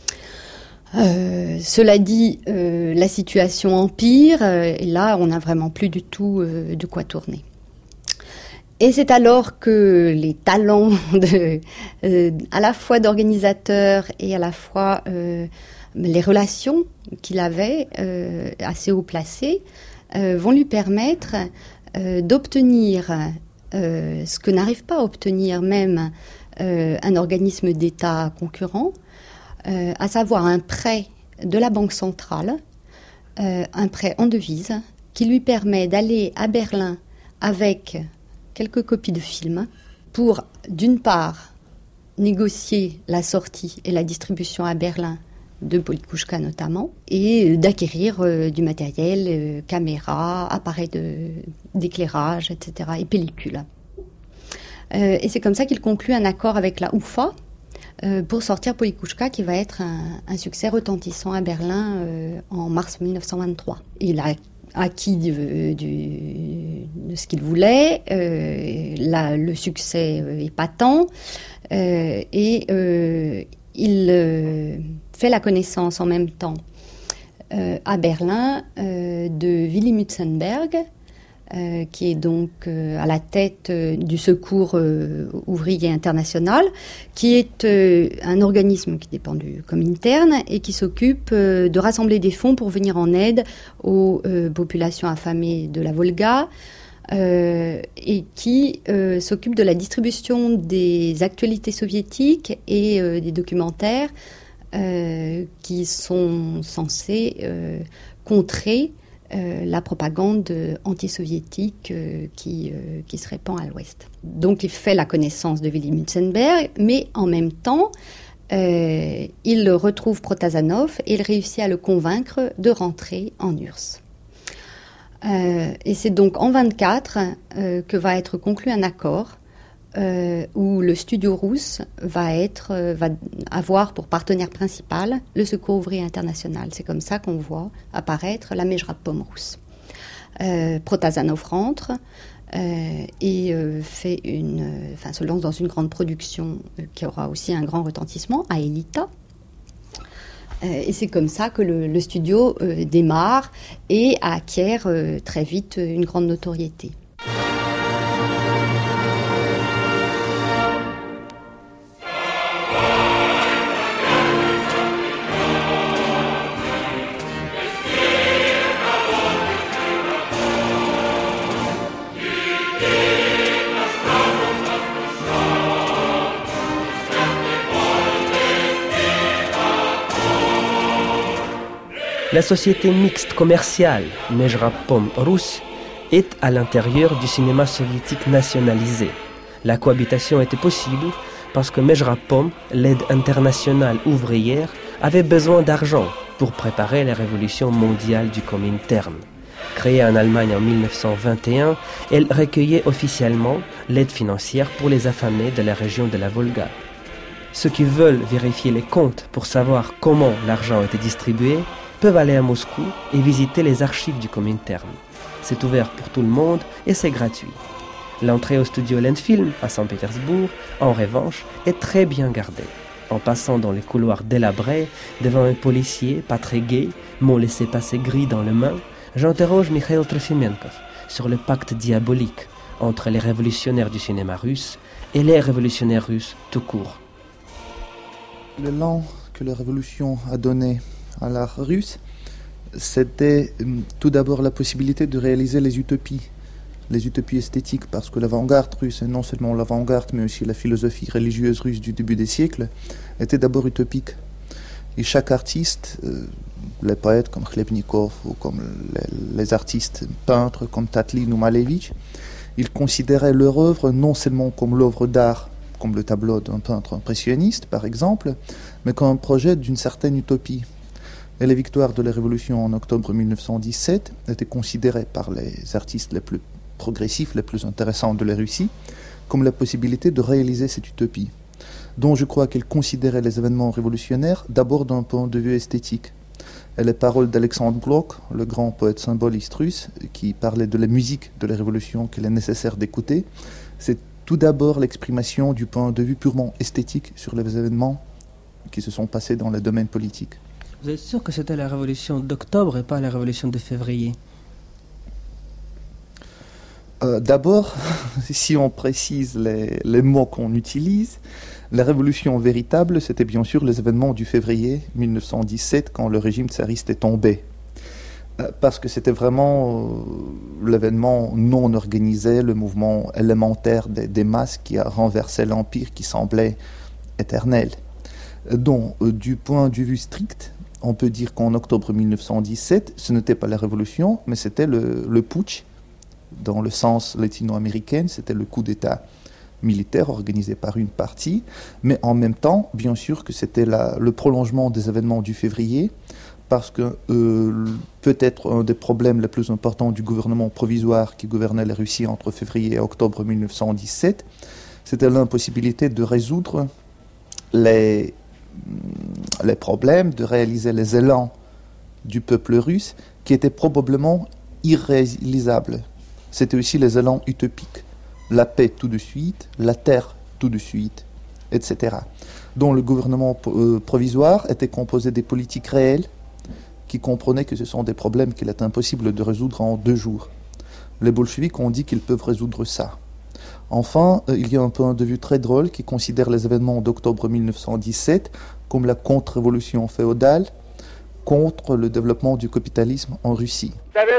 S6: Euh, cela dit, euh, la situation empire euh, et là, on n'a vraiment plus du tout euh, de quoi tourner. Et c'est alors que les talents de, euh, à la fois d'organisateur et à la fois euh, les relations qu'il avait euh, assez haut placées euh, vont lui permettre euh, d'obtenir euh, ce que n'arrive pas à obtenir même euh, un organisme d'État concurrent, Euh, à savoir un prêt de la Banque centrale, euh, un prêt en devise, qui lui permet d'aller à Berlin avec quelques copies de films pour, d'une part, négocier la sortie et la distribution à Berlin de Polikushka notamment, et d'acquérir euh, du matériel, euh, caméras, appareils de, d'éclairage, et cetera, et pellicules. Euh, et c'est comme ça qu'il conclut un accord avec la U F A, Euh, pour sortir Polikushka, qui va être un, un succès retentissant à Berlin euh, en mars mille neuf cent vingt-trois. Il a acquis du, du, de ce qu'il voulait, euh, là, le succès est patent, euh, et euh, il euh, fait la connaissance en même temps euh, à Berlin euh, de Willy Mutzenberg, euh, qui est donc euh, à la tête euh, du Secours euh, ouvrier international, qui est euh, un organisme qui dépend du Comintern et qui s'occupe euh, de rassembler des fonds pour venir en aide aux euh, populations affamées de la Volga, Euh, et qui euh, s'occupe de la distribution des actualités soviétiques et euh, des documentaires euh, qui sont censés euh, contrer euh, la propagande anti-soviétique euh, qui, euh, qui se répand à l'Ouest. Donc il fait la connaissance de Willy Mutzenberg, mais en même temps, euh, il retrouve Protazanov et il réussit à le convaincre de rentrer en U R S S. Euh, et c'est donc en vingt-quatre euh, que va être conclu un accord euh, où le studio russe va, être, euh, va avoir pour partenaire principal le Secours ouvrier international. C'est comme ça qu'on voit apparaître la Mezhrabpom russe. Euh, Protazanov rentre euh, et euh, fait une, euh, se lance dans une grande production euh, qui aura aussi un grand retentissement à Elita. Et c'est comme ça que le, le studio euh, démarre et acquiert euh, très vite une grande notoriété.
S3: La société mixte commerciale Mezhrabpom russe est à l'intérieur du cinéma soviétique nationalisé. La cohabitation était possible parce que Mezhrabpom, l'aide internationale ouvrière, avait besoin d'argent pour préparer la révolution mondiale du Comintern. Créée en Allemagne en mille neuf cent vingt et un, elle recueillait officiellement l'aide financière pour les affamés de la région de la Volga. Ceux qui veulent vérifier les comptes pour savoir comment l'argent était distribué peuvent aller à Moscou et visiter les archives du Comintern. C'est ouvert pour tout le monde et c'est gratuit. L'entrée au studio Lentfilm à Saint-Pétersbourg, en revanche, est très bien gardée. En passant dans les couloirs délabrés, devant un policier pas très gai, mon laissez-passer gris dans les mains, j'interroge Mikhail Trofimenkov sur le pacte diabolique entre les révolutionnaires du cinéma russe et les révolutionnaires russes tout court.
S5: L'élan que la révolution a donné à l'art russe, c'était tout d'abord la possibilité de réaliser les utopies, les utopies esthétiques, parce que l'avant-garde russe, et non seulement l'avant-garde, mais aussi la philosophie religieuse russe du début des siècles, était d'abord utopique. Et chaque artiste, euh, les poètes comme Khlebnikov ou comme les, les artistes peintres comme Tatlin ou Malevich, ils considéraient leur œuvre non seulement comme l'œuvre d'art, comme le tableau d'un peintre impressionniste par exemple, mais comme un projet d'une certaine utopie. Et les victoires de la Révolution en octobre mille neuf cent dix-sept étaient considérées par les artistes les plus progressifs, les plus intéressants de la Russie, comme la possibilité de réaliser cette utopie, dont je crois qu'ils considéraient les événements révolutionnaires d'abord d'un point de vue esthétique. Et les paroles d'Alexandre Blok, le grand poète symboliste russe, qui parlait de la musique de la Révolution qu'il est nécessaire d'écouter, c'est tout d'abord l'exprimation du point de vue purement esthétique sur les événements qui se sont passés dans le domaine politique.
S3: Vous êtes sûr que c'était la révolution d'octobre et pas la révolution de février ?
S5: euh, D'abord, si on précise les, les mots qu'on utilise, la révolution véritable, c'était bien sûr les événements du février mille neuf cent dix-sept, quand le régime tsariste est tombé. Euh, parce que c'était vraiment euh, l'événement non organisé, le mouvement élémentaire des, des masses qui a renversé l'empire qui semblait éternel. Donc, euh, du point de vue strict, on peut dire qu'en octobre mille neuf cent dix-sept, ce n'était pas la révolution, mais c'était le, le putsch, dans le sens latino-américain, c'était le coup d'État militaire organisé par une partie, mais en même temps, bien sûr que c'était la, le prolongement des événements du février, parce que euh, peut-être un des problèmes les plus importants du gouvernement provisoire qui gouvernait la Russie entre février et octobre mille neuf cent dix-sept, c'était l'impossibilité de résoudre les, les problèmes, de réaliser les élans du peuple russe qui étaient probablement irréalisables. C'était aussi les élans utopiques. La paix tout de suite, la terre tout de suite, et cetera. dont le gouvernement euh, provisoire était composé des politiques réels qui comprenaient que ce sont des problèmes qu'il est impossible de résoudre en deux jours. Les bolcheviks ont dit qu'ils peuvent résoudre ça. Enfin, euh, il y a un point de vue très drôle qui considère les événements d'octobre mille neuf cent dix-sept comme la contre-révolution féodale contre le développement du capitalisme en Russie.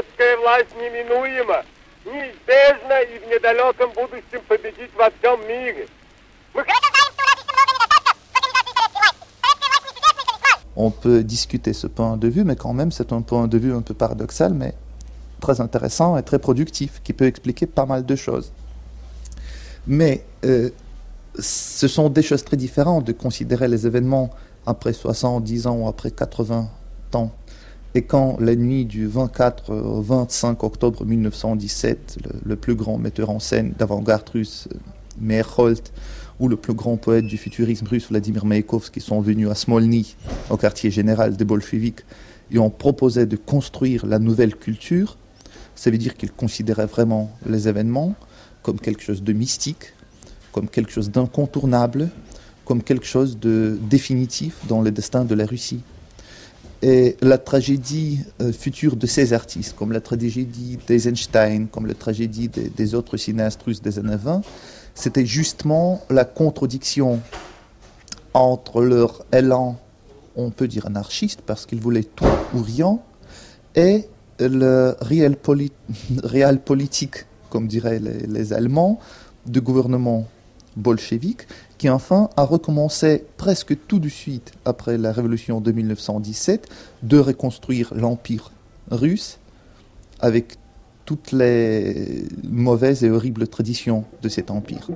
S5: On peut discuter ce point de vue, mais quand même c'est un point de vue un peu paradoxal, mais très intéressant et très productif, qui peut expliquer pas mal de choses. Mais euh, ce sont des choses très différentes de considérer les événements après soixante-dix ans ou après quatre-vingts ans. Et quand la nuit du vingt-quatre au vingt-cinq octobre mille neuf cent dix-sept, le, le plus grand metteur en scène d'avant-garde russe, Meyerhold, ou le plus grand poète du futurisme russe, Vladimir Maïkovski, sont venus à Smolny, au quartier général des bolcheviks, et ont proposé de construire la nouvelle culture, ça veut dire qu'ils considéraient vraiment les événements comme quelque chose de mystique, comme quelque chose d'incontournable, comme quelque chose de définitif dans le destin de la Russie. Et la tragédie euh, future de ces artistes, comme la tragédie d'Eisenstein, comme la tragédie des, des autres cinéastes russes des années vingt, c'était justement la contradiction entre leur élan, on peut dire anarchiste, parce qu'ils voulaient tout ou rien, et le réel, poli- réel politique, comme diraient les, les Allemands, du gouvernement bolchevique, qui enfin a recommencé presque tout de suite après la révolution de mille neuf cent dix-sept de reconstruire l'empire russe avec toutes les mauvaises et horribles traditions de cet empire.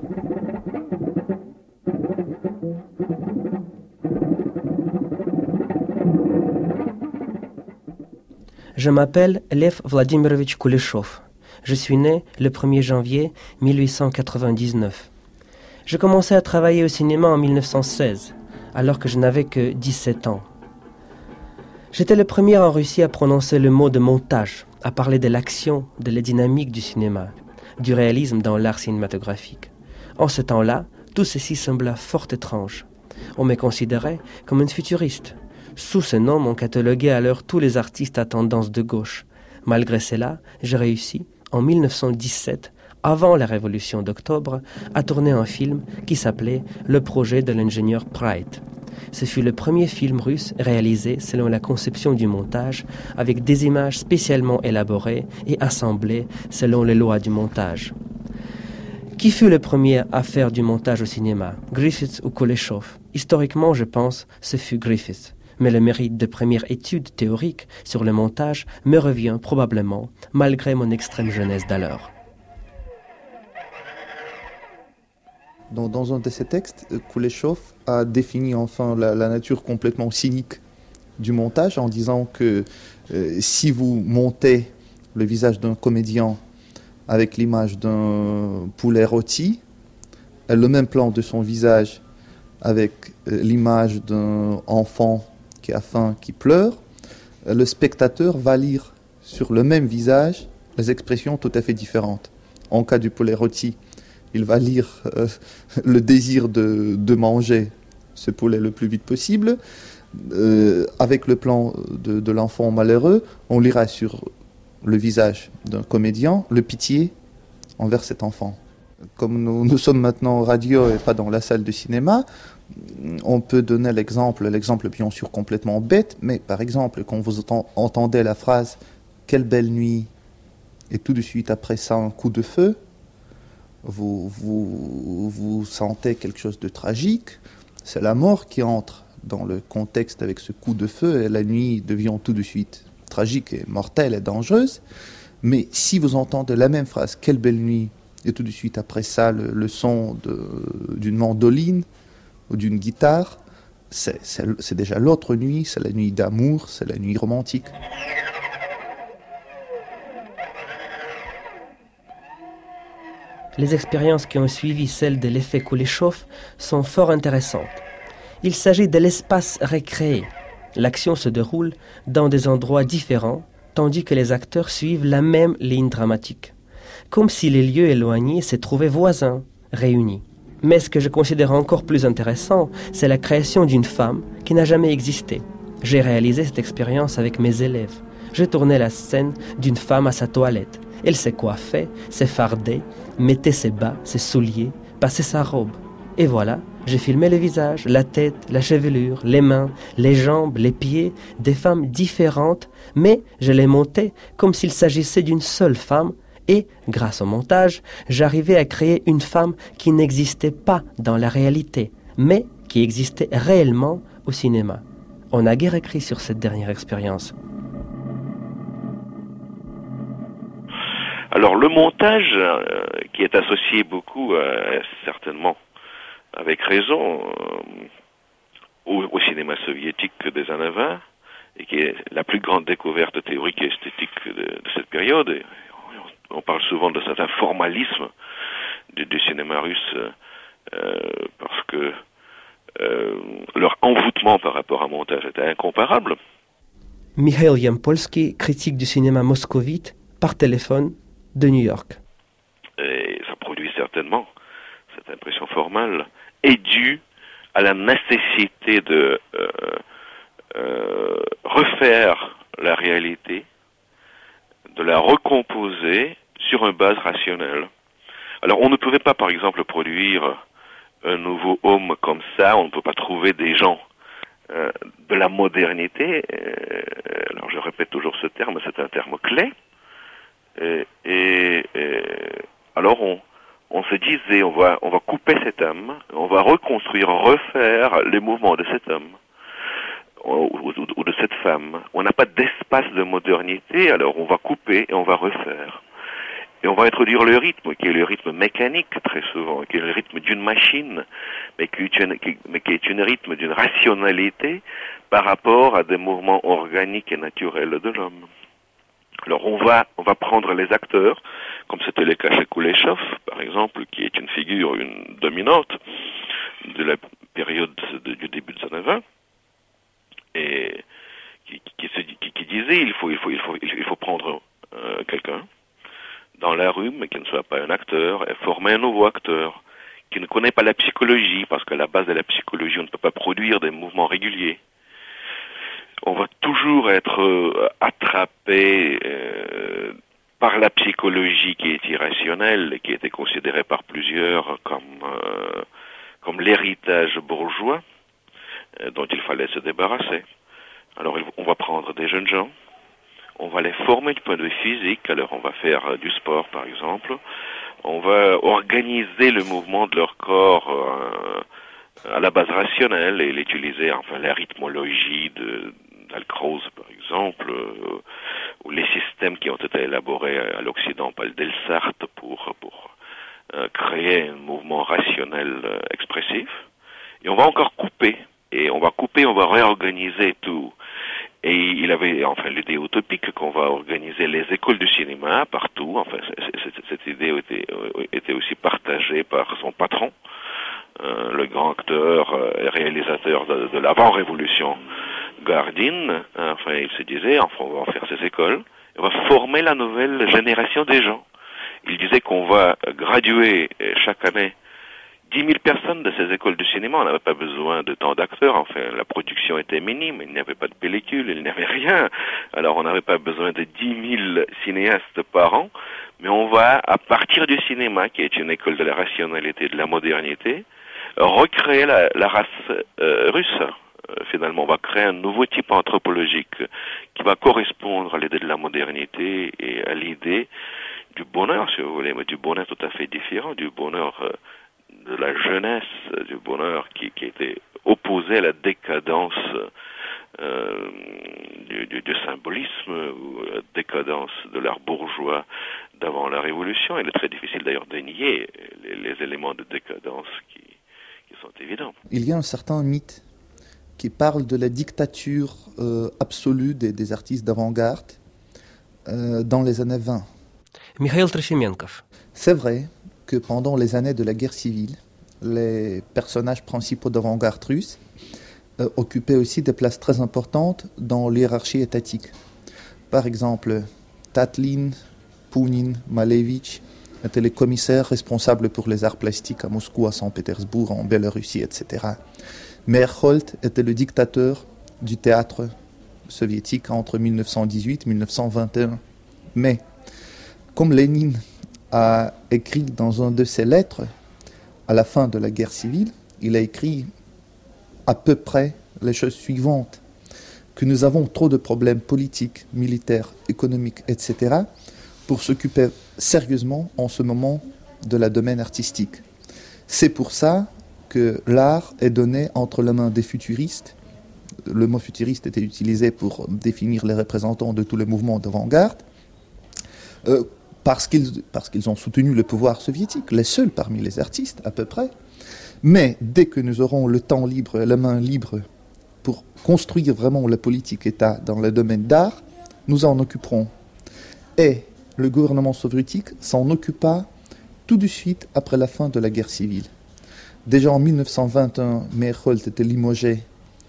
S3: Je m'appelle Lev Vladimirovich Kuleshov. Je suis né le premier janvier mille huit cent quatre-vingt-dix-neuf. Je commençais à travailler au cinéma en mille neuf cent seize, alors que je n'avais que dix-sept ans. J'étais le premier en Russie à prononcer le mot de montage, à parler de l'action, de la dynamique du cinéma, du réalisme dans l'art cinématographique. En ce temps-là, tout ceci sembla fort étrange. On me considérait comme une futuriste. Sous ce nom, on cataloguait alors tous les artistes à tendance de gauche. Malgré cela, j'ai réussi, en mille neuf cent dix-sept, avant la révolution d'octobre, à tourner un film qui s'appelait « Le projet de l'ingénieur Pride ». Ce fut le premier film russe réalisé selon la conception du montage, avec des images spécialement élaborées et assemblées selon les lois du montage. Qui fut le premier à faire du montage au cinéma, Griffith ou Kuleshov? Historiquement, je pense, ce fut Griffith. Mais le mérite de première étude théorique sur le montage me revient probablement, malgré mon extrême jeunesse d'alors.
S5: Dans, dans un de ses textes, Kuleshov a défini enfin la, la nature complètement cynique du montage en disant que euh, si vous montez le visage d'un comédien avec l'image d'un poulet rôti, le même plan de son visage avec euh, l'image d'un enfant qui a faim, qui pleure, le spectateur va lire sur le même visage les expressions tout à fait différentes. En cas du poulet rôti, il va lire euh, le désir de, de manger ce poulet le plus vite possible. Euh, avec le plan de, de l'enfant malheureux, on lira sur le visage d'un comédien le pitié envers cet enfant. Comme nous, nous sommes maintenant en radio et pas dans la salle de cinéma, on peut donner l'exemple, l'exemple bien sûr complètement bête, mais par exemple, quand vous entendez la phrase « Quelle belle nuit !» et tout de suite après ça un coup de feu, Vous, vous, vous sentez quelque chose de tragique, c'est la mort qui entre dans le contexte avec ce coup de feu et la nuit devient tout de suite tragique et mortelle et dangereuse. Mais si vous entendez la même phrase, quelle belle nuit, et tout de suite après ça le, le son de, d'une mandoline ou d'une guitare, c'est, c'est, c'est déjà l'autre nuit, c'est la nuit d'amour, c'est la nuit romantique.
S3: Les expériences qui ont suivi celles de l'effet Kuleshov sont fort intéressantes. Il s'agit de l'espace récréé. L'action se déroule dans des endroits différents, tandis que les acteurs suivent la même ligne dramatique, comme si les lieux éloignés se trouvaient voisins, réunis. Mais ce que je considère encore plus intéressant, c'est la création d'une femme qui n'a jamais existé. J'ai réalisé cette expérience avec mes élèves. J'ai tourné la scène d'une femme à sa toilette. Elle s'est coiffée, s'est fardée, mettait ses bas, ses souliers, passait sa robe. Et voilà, j'ai filmé le visage, la tête, la chevelure, les mains, les jambes, les pieds, des femmes différentes, mais je les montais comme s'il s'agissait d'une seule femme. Et, grâce au montage, j'arrivais à créer une femme qui n'existait pas dans la réalité, mais qui existait réellement au cinéma. On a guère écrit sur cette dernière expérience.
S11: Alors le montage, euh, qui est associé beaucoup, euh, certainement avec raison, euh, au, au cinéma soviétique des années vingt, et qui est la plus grande découverte théorique et esthétique de, de cette période. Et on parle souvent de certain formalisme du, du cinéma russe, euh, parce que euh, leur envoûtement par rapport à un montage était incomparable.
S3: Mikhail Yampolsky, critique du cinéma moscovite, par téléphone de New York.
S11: Et ça produit certainement, cette impression formale est due à la nécessité de euh, euh, refaire la réalité, de la recomposer sur une base rationnelle. Alors on ne pouvait pas, par exemple, produire un nouveau homme comme ça, on ne peut pas trouver des gens euh, de la modernité. Euh, alors je répète toujours ce terme, c'est un terme clé. Et, et, et alors on, on se disait, on va, on va couper cet homme, on va reconstruire, refaire les mouvements de cet homme ou, ou, ou de cette femme. On n'a pas d'espace de modernité, alors on va couper et on va refaire. Et on va introduire le rythme, qui est le rythme mécanique très souvent, qui est le rythme d'une machine, mais qui est une, qui, mais qui est un rythme d'une rationalité par rapport à des mouvements organiques et naturels de l'homme. Alors on va on va prendre les acteurs, comme c'était le cas chez Kuleshov, par exemple, qui est une figure une dominante de la période de, du début des années vingt, et qui, qui, qui, qui disait il faut il faut il faut il faut prendre euh, quelqu'un dans la rue, mais qui ne soit pas un acteur, et former un nouveau acteur qui ne connaît pas la psychologie, parce qu'à la base de la psychologie, on ne peut pas produire des mouvements réguliers. On va toujours être euh, attrapé euh, par la psychologie qui est irrationnelle et qui était considérée par plusieurs comme euh, comme l'héritage bourgeois euh, dont il fallait se débarrasser. Alors on va prendre des jeunes gens, on va les former du point de vue physique, alors on va faire euh, du sport par exemple, on va organiser le mouvement de leur corps euh, à la base rationnelle et l'utiliser, enfin la rythmologie de d'Alcroze par exemple, euh, ou les systèmes qui ont été élaborés à l'Occident par Delsart pour pour euh, créer un mouvement rationnel euh, expressif. Et on va encore couper, et on va couper, on va réorganiser tout. Et il avait enfin l'idée utopique qu'on va organiser les écoles du cinéma partout. Enfin, c- c- cette idée était, était aussi partagée par son patron, euh, le grand acteur et réalisateur de, de l'avant-révolution, Gardin. Enfin, il se disait, enfin, on va faire ces écoles, on va former la nouvelle génération des gens. Il disait qu'on va graduer chaque année dix mille personnes de ces écoles de cinéma. On n'avait pas besoin de tant d'acteurs, enfin la production était minime, il n'y avait pas de pellicule, il n'y avait rien, alors on n'avait pas besoin de dix mille cinéastes par an, mais on va, à partir du cinéma, qui est une école de la rationalité, de la modernité, recréer la, la race euh, russe. Euh, finalement, on va créer un nouveau type anthropologique qui va correspondre à l'idée de la modernité et à l'idée du bonheur, si vous voulez, mais du bonheur tout à fait différent, du bonheur euh, de la jeunesse, du bonheur qui, qui était opposé à la décadence euh, du, du, du symbolisme ou à la décadence de l'art bourgeois d'avant la Révolution. Il est très difficile d'ailleurs de nier les, les éléments de décadence qui, qui sont évidents.
S5: Il y a un certain mythe qui parle de la dictature euh, absolue des, des artistes d'avant-garde euh, dans les années vingt.
S3: Mikhail Trofimenkov.
S5: C'est vrai que pendant les années de la guerre civile, les personnages principaux d'avant-garde russe euh, occupaient aussi des places très importantes dans l'hiérarchie étatique. Par exemple, Tatlin, Pounin, Malevich, étaient les commissaires responsables pour les arts plastiques à Moscou, à Saint-Pétersbourg, en Biélorussie, et cetera. Meyerhold était le dictateur du théâtre soviétique entre mille neuf cent dix-huit et mille neuf cent vingt et un. Mais, comme Lénine a écrit dans un de ses lettres, à la fin de la guerre civile, il a écrit à peu près les choses suivantes, que nous avons trop de problèmes politiques, militaires, économiques, et cetera, pour s'occuper sérieusement en ce moment de la domaine artistique. C'est pour ça que l'art est donné entre les mains des futuristes. Le mot futuriste était utilisé pour définir les représentants de tous les mouvements d'avant-garde, euh, parce qu'ils, parce qu'ils ont soutenu le pouvoir soviétique, les seuls parmi les artistes à peu près. Mais dès que nous aurons le temps libre, la main libre, pour construire vraiment la politique État dans le domaine d'art, nous en occuperons. Et le gouvernement soviétique s'en occupa tout de suite après la fin de la guerre civile. Déjà en mille neuf cent vingt et un, Meyerhold était limogé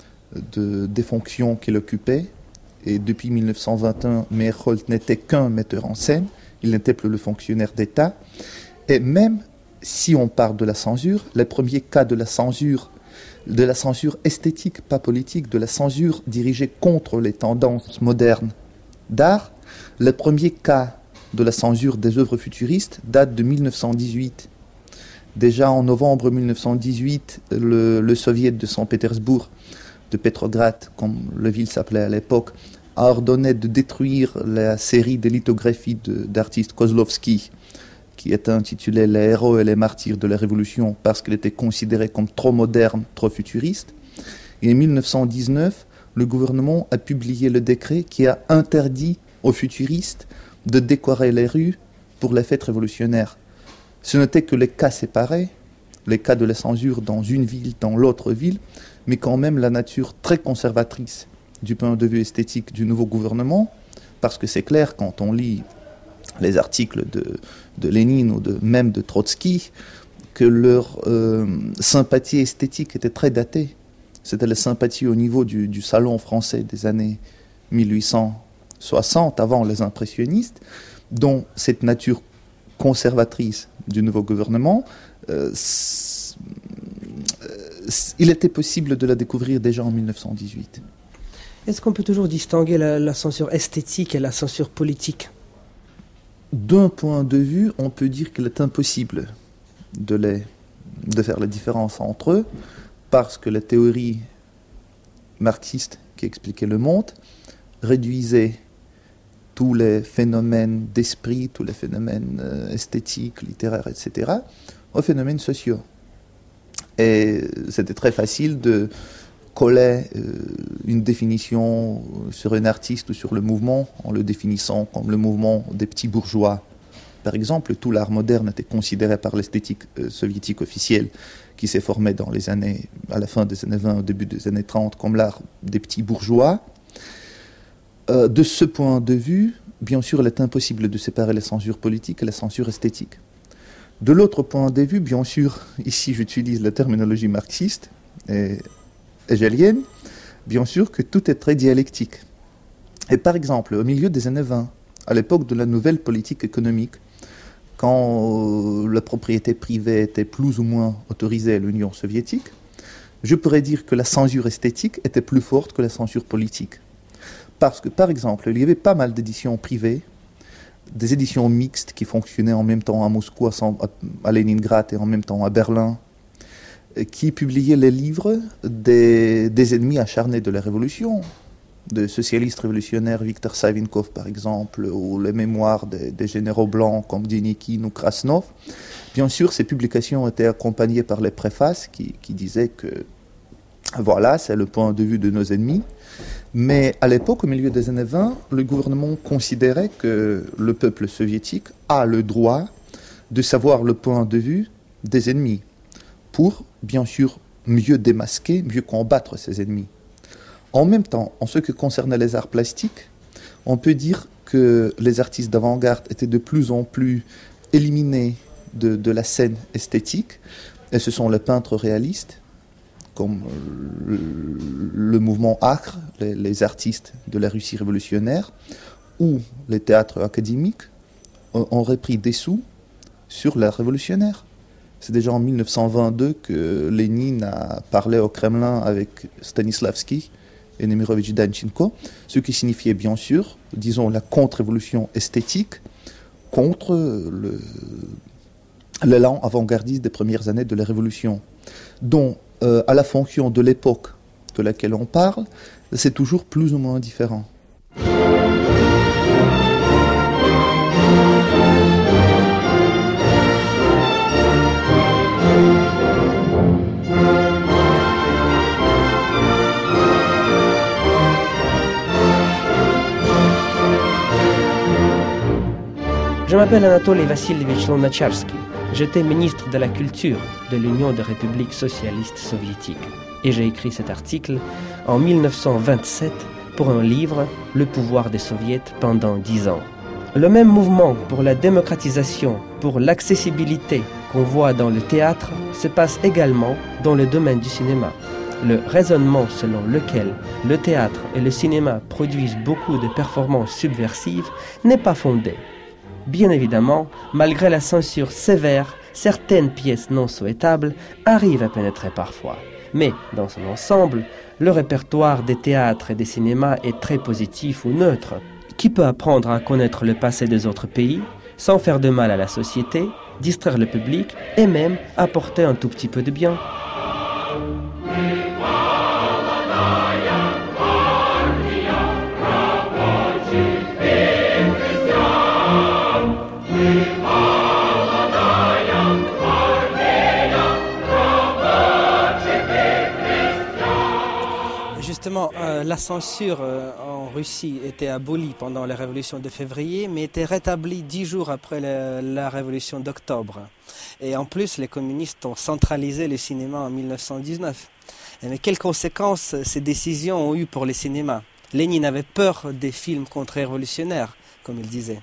S5: de, des fonctions qu'il occupait. Et depuis mille neuf cent vingt et un, Meyerhold n'était qu'un metteur en scène. Il n'était plus le fonctionnaire d'État. Et même si on parle de la censure, les premiers cas de la censure, de la censure esthétique, pas politique, de la censure dirigée contre les tendances modernes d'art, les premiers cas de la censure des œuvres futuristes datent de mille neuf cent dix-huit. Déjà en novembre mille neuf cent dix-huit, le, le soviet de Saint-Pétersbourg, de Petrograd, comme la ville s'appelait à l'époque, a ordonné de détruire la série de lithographies de, d'artistes Kozlovski, qui était intitulée « Les héros et les martyrs de la Révolution » parce qu'elle était considérée comme trop moderne, trop futuriste. Et en mille neuf cent dix-neuf, le gouvernement a publié le décret qui a interdit aux futuristes de décorer les rues pour les fêtes révolutionnaires. Ce n'étaient que les cas séparés, les cas de la censure dans une ville, dans l'autre ville, mais quand même la nature très conservatrice du point de vue esthétique du nouveau gouvernement, parce que c'est clair, quand on lit les articles de, de Lénine ou de, même de Trotsky, que leur euh, sympathie esthétique était très datée. C'était la sympathie au niveau du, du salon français des années mille huit cent soixante, avant les impressionnistes, dont cette nature conservatrice du nouveau gouvernement, euh, il était possible de la découvrir déjà en mille neuf cent dix-huit.
S3: Est-ce qu'on peut toujours distinguer la, la censure esthétique et la censure politique ?
S5: D'un point de vue, on peut dire qu'il est impossible de, les, de faire la différence entre eux, parce que la théorie marxiste qui expliquait le monde réduisait tous les phénomènes d'esprit, tous les phénomènes euh, esthétiques, littéraires, et cetera, aux phénomènes sociaux. Et c'était très facile de coller euh, une définition sur un artiste ou sur le mouvement en le définissant comme le mouvement des petits bourgeois. Par exemple, tout l'art moderne était considéré par l'esthétique euh, soviétique officielle qui s'est formée dans les années, à la fin des années vingt, au début des années trente, comme l'art des petits bourgeois. Euh, de ce point de vue, bien sûr, il est impossible de séparer la censure politique et la censure esthétique. De l'autre point de vue, bien sûr, ici j'utilise la terminologie marxiste et hegelienne, bien sûr que tout est très dialectique. Et par exemple, au milieu des années vingt, à l'époque de la nouvelle politique économique, quand la propriété privée était plus ou moins autorisée à l'Union soviétique, je pourrais dire que la censure esthétique était plus forte que la censure politique. Parce que, par exemple, il y avait pas mal d'éditions privées, des éditions mixtes qui fonctionnaient en même temps à Moscou, à Leningrad et en même temps à Berlin, qui publiaient les livres des, des ennemis acharnés de la Révolution, de socialistes révolutionnaires, Viktor Savinkov par exemple, ou les mémoires des, des généraux blancs comme Denikin ou Krasnov. Bien sûr, ces publications étaient accompagnées par les préfaces qui, qui disaient que voilà, c'est le point de vue de nos ennemis. Mais à l'époque, au milieu des années vingt, le gouvernement considérait que le peuple soviétique a le droit de savoir le point de vue des ennemis pour, bien sûr, mieux démasquer, mieux combattre ses ennemis. En même temps, en ce qui concerne les arts plastiques, on peut dire que les artistes d'avant-garde étaient de plus en plus éliminés de, de la scène esthétique, et ce sont les peintres réalistes, comme le, le mouvement Acre, les, les artistes de la Russie révolutionnaire, ou les théâtres académiques, ont repris des sous sur l'ère révolutionnaire. C'est déjà en mille neuf cent vingt-deux que Lénine a parlé au Kremlin avec Stanislavski et Nemirovitch Danchenko, ce qui signifiait bien sûr, disons, la contre-révolution esthétique contre le, l'élan avant-gardiste des premières années de la Révolution, dont euh, à la fonction de l'époque de laquelle on parle, c'est toujours plus ou moins différent.
S3: Je m'appelle Anatoly Vassilievich Lonacharsky. J'étais ministre de la Culture de l'Union des Républiques socialistes soviétiques. Et j'ai écrit cet article en mille neuf cent vingt-sept pour un livre, Le pouvoir des soviets pendant dix ans. Le même mouvement pour la démocratisation, pour l'accessibilité qu'on voit dans le théâtre se passe également dans le domaine du cinéma. Le raisonnement selon lequel le théâtre et le cinéma produisent beaucoup de performances subversives n'est pas fondé. Bien évidemment, malgré la censure sévère, certaines pièces non souhaitables arrivent à pénétrer parfois. Mais, dans son ensemble, le répertoire des théâtres et des cinémas est très positif ou neutre. Qui peut apprendre à connaître le passé des autres pays, sans faire de mal à la société, distraire le public et même apporter un tout petit peu de bien.
S9: Justement, euh, la censure euh, en Russie était abolie pendant la révolution de février, mais était rétablie dix jours après la, la révolution d'octobre. Et en plus, les communistes ont centralisé le cinéma en mille neuf cent dix-neuf. Mais quelles conséquences ces décisions ont eues pour les cinémas? Lénine avait peur des films contre-révolutionnaires, comme il disait.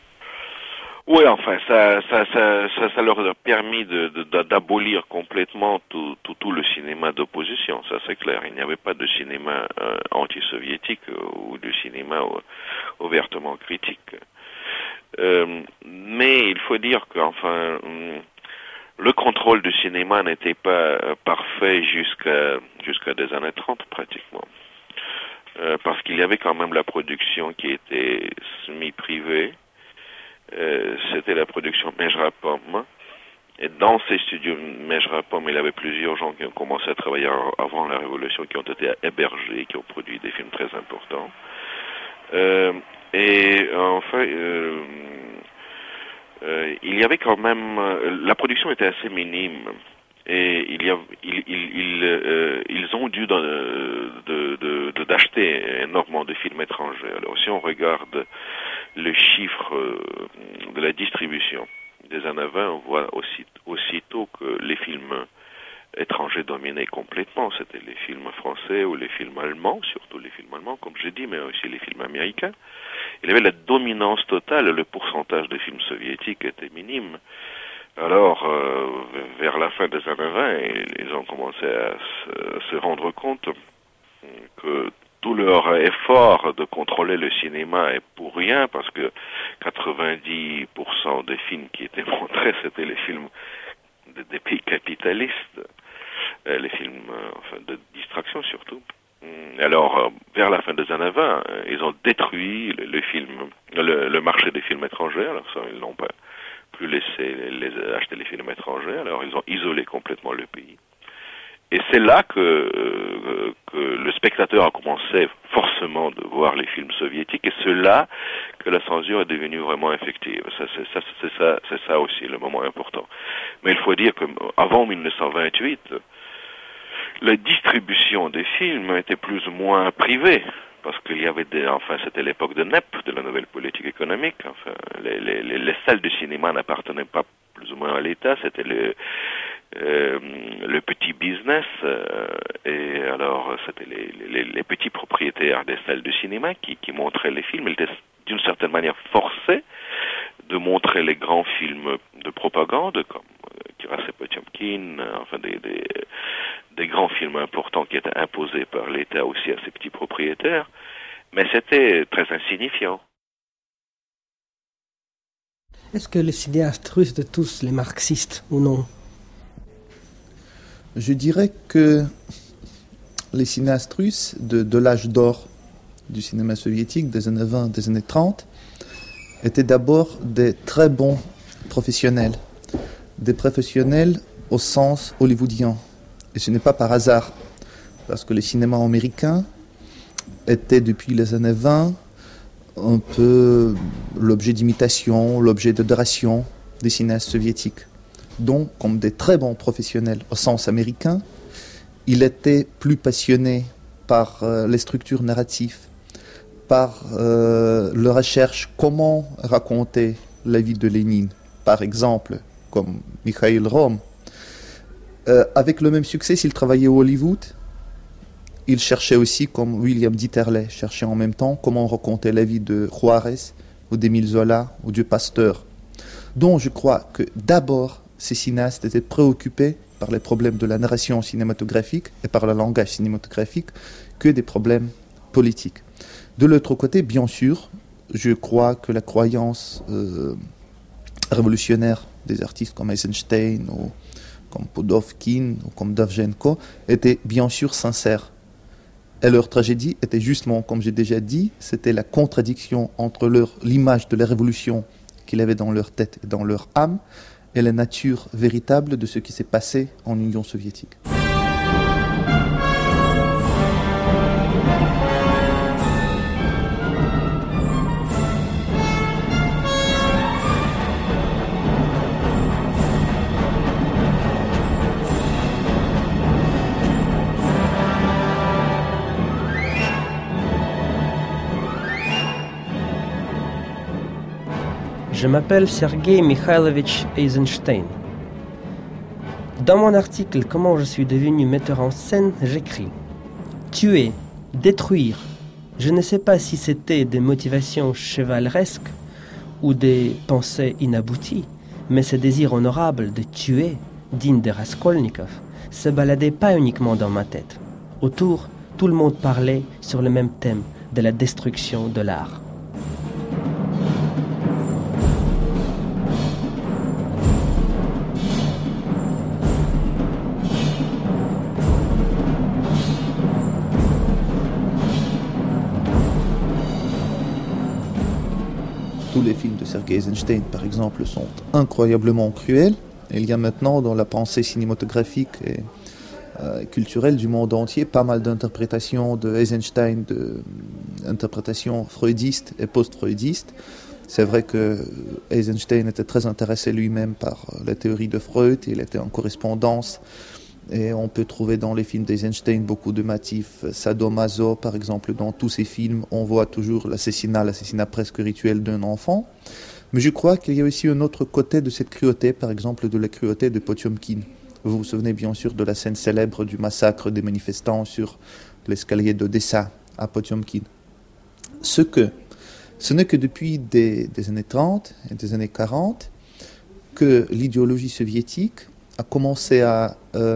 S11: Oui, enfin, ça, ça, ça, ça, ça leur a permis de, de, d'abolir complètement tout, tout, tout le cinéma d'opposition, ça c'est clair. Il n'y avait pas de cinéma euh, anti-soviétique euh, ou de cinéma euh, ouvertement critique. Euh, mais il faut dire qu'enfin, le contrôle du cinéma n'était pas parfait jusqu'à, jusqu'à des années trente pratiquement. Euh, parce qu'il y avait quand même la production qui était semi-privée. Euh, c'était la production Mejrapom. Et dans ces studios Mejrapom, il y avait plusieurs gens qui ont commencé à travailler avant la Révolution, qui ont été hébergés, qui ont produit des films très importants. Euh, et enfin, euh, euh, il y avait quand même... La production était assez minime. Et il y a, ils, ils, ils, euh, ils ont dû dans, de, de, de, d'acheter énormément de films étrangers. Alors si on regarde le chiffre de la distribution des années vingt, on voit aussi, aussitôt que les films étrangers dominaient complètement. C'était les films français ou les films allemands, surtout les films allemands, comme je dis, mais aussi les films américains. Il y avait la dominance totale, le pourcentage de films soviétiques était minime. Alors, euh, vers la fin des années vingt, ils ont commencé à se, se rendre compte que tout leur effort de contrôler le cinéma est pour rien, parce que quatre-vingt-dix pour cent des films qui étaient montrés, c'était les films de, des pays capitalistes, euh, les films euh, enfin, de distraction surtout. Alors, euh, vers la fin des années vingt, euh, ils ont détruit le, le film, le, le marché des films étrangers. Alors ça, ils n'ont pas plus laissé les, acheter les films étrangers. Alors, ils ont isolé complètement le pays. Et c'est là que, euh, que le spectateur a commencé forcément de voir les films soviétiques, et c'est là que la censure est devenue vraiment effective. Ça, c'est, ça, c'est, ça, c'est ça aussi le moment important. Mais il faut dire qu'avant mille neuf cent vingt-huit, la distribution des films était plus ou moins privée, parce qu'il y avait des, enfin, c'était l'époque de N E P, de la nouvelle politique économique. Enfin, les, les, les salles de cinéma n'appartenaient pas plus ou moins à l'État, c'était le, euh, le petit business, euh, et alors c'était les, les, les petits propriétaires des salles de cinéma qui, qui montraient les films. Ils étaient d'une certaine manière forcés de montrer les grands films de propagande, comme Kirasé Potiomkin, enfin des, des, des grands films importants qui étaient imposés par l'État aussi à ces petits propriétaires, mais c'était très insignifiant.
S3: Est-ce que les cinéastes russes de tous les marxistes ou non?
S5: Je dirais que les cinéastes russes de, de l'âge d'or du cinéma soviétique des années vingt, des années trente, étaient d'abord des très bons professionnels. Des professionnels au sens hollywoodien. Et ce n'est pas par hasard, parce que le cinéma américain était depuis les années vingt un peu l'objet d'imitation, l'objet d'adoration des cinéastes soviétiques. Donc, comme des très bons professionnels au sens américain, il était plus passionné par euh, les structures narratives, par euh, la recherche comment raconter la vie de Lénine, par exemple, comme Mikhail Rohm. Euh, avec le même succès, s'il travaillait au Hollywood, il cherchait aussi, comme William Dieterle, cherchait en même temps comment raconter la vie de Juarez, ou d'Émile Zola, ou du Pasteur. Donc je crois que d'abord, ces cinéastes étaient préoccupés par les problèmes de la narration cinématographique et par le langage cinématographique que des problèmes politiques. De l'autre côté, bien sûr, je crois que la croyance euh, révolutionnaire des artistes comme Eisenstein ou comme Podovkin ou comme Davgenko était bien sûr sincère. Et leur tragédie était justement, comme j'ai déjà dit, c'était la contradiction entre leur, l'image de la révolution qu'ils avaient dans leur tête et dans leur âme et la nature véritable de ce qui s'est passé en Union soviétique.
S3: Je m'appelle Sergei Mikhailovich Eisenstein. Dans mon article « Comment je suis devenu metteur en scène », j'écris « Tuer, détruire. Je ne sais pas si c'était des motivations chevaleresques ou des pensées inabouties, mais ce désir honorable de tuer, digne de Raskolnikov, se baladait pas uniquement dans ma tête. Autour, tout le monde parlait sur le même thème de la destruction de l'art.
S5: Tous les films de Sergei Eisenstein, par exemple, sont incroyablement cruels. Il y a maintenant dans la pensée cinématographique et euh, culturelle du monde entier pas mal d'interprétations de Eisenstein, d'interprétations freudistes et post-freudistes. C'est vrai que Eisenstein était très intéressé lui-même par la théorie de Freud, il était en correspondance. Et on peut trouver dans les films d'Eisenstein beaucoup de motifs sadomaso, par exemple. Dans tous ces films, on voit toujours l'assassinat, l'assassinat presque rituel d'un enfant. Mais je crois qu'il y a aussi un autre côté de cette cruauté, par exemple de la cruauté de Potiomkin. Vous vous souvenez bien sûr de la scène célèbre du massacre des manifestants sur l'escalier d'Odessa à Potiomkin. Ce que, ce n'est que depuis des, des années trente et des années quarante que l'idéologie soviétique a commencé à euh,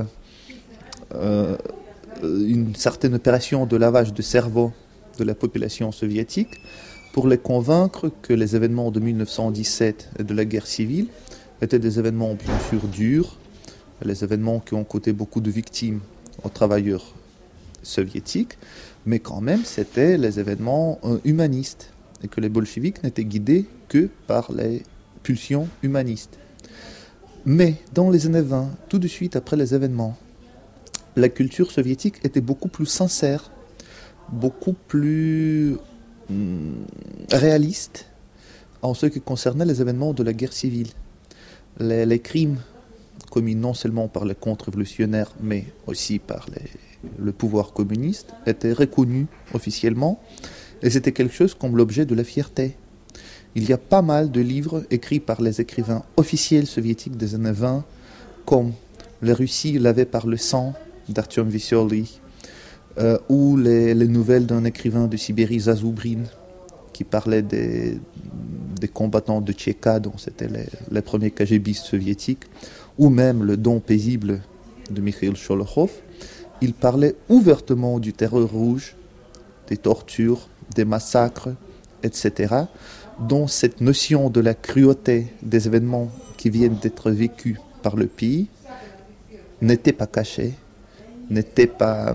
S5: euh, une certaine opération de lavage de cerveau de la population soviétique pour les convaincre que les événements de mille neuf cent dix-sept et de la guerre civile étaient des événements bien sûr durs, les événements qui ont coûté beaucoup de victimes aux travailleurs soviétiques, mais quand même c'était les événements euh, humanistes et que les bolcheviks n'étaient guidés que par les pulsions humanistes. Mais dans les années vingt, tout de suite après les événements, la culture soviétique était beaucoup plus sincère, beaucoup plus hum, réaliste en ce qui concernait les événements de la guerre civile. Les, les crimes commis non seulement par les contre-révolutionnaires, mais aussi par les, le pouvoir communiste, étaient reconnus officiellement, et c'était quelque chose comme l'objet de la fierté. Il y a pas mal de livres écrits par les écrivains officiels soviétiques des années vingt, comme La Russie lavée par le sang d'Artyom Vyssoly, euh, ou les, les nouvelles d'un écrivain de Sibérie, Zazubrin, qui parlait des, des combattants de Tchéka, dont c'était les, les premiers KGBistes soviétiques, ou même Le Don paisible de Mikhail Sholokhov. Il parlait ouvertement du terreur rouge, des tortures, des massacres, et cetera, dont cette notion de la cruauté des événements qui viennent d'être vécus par le pays n'était pas cachée, n'était pas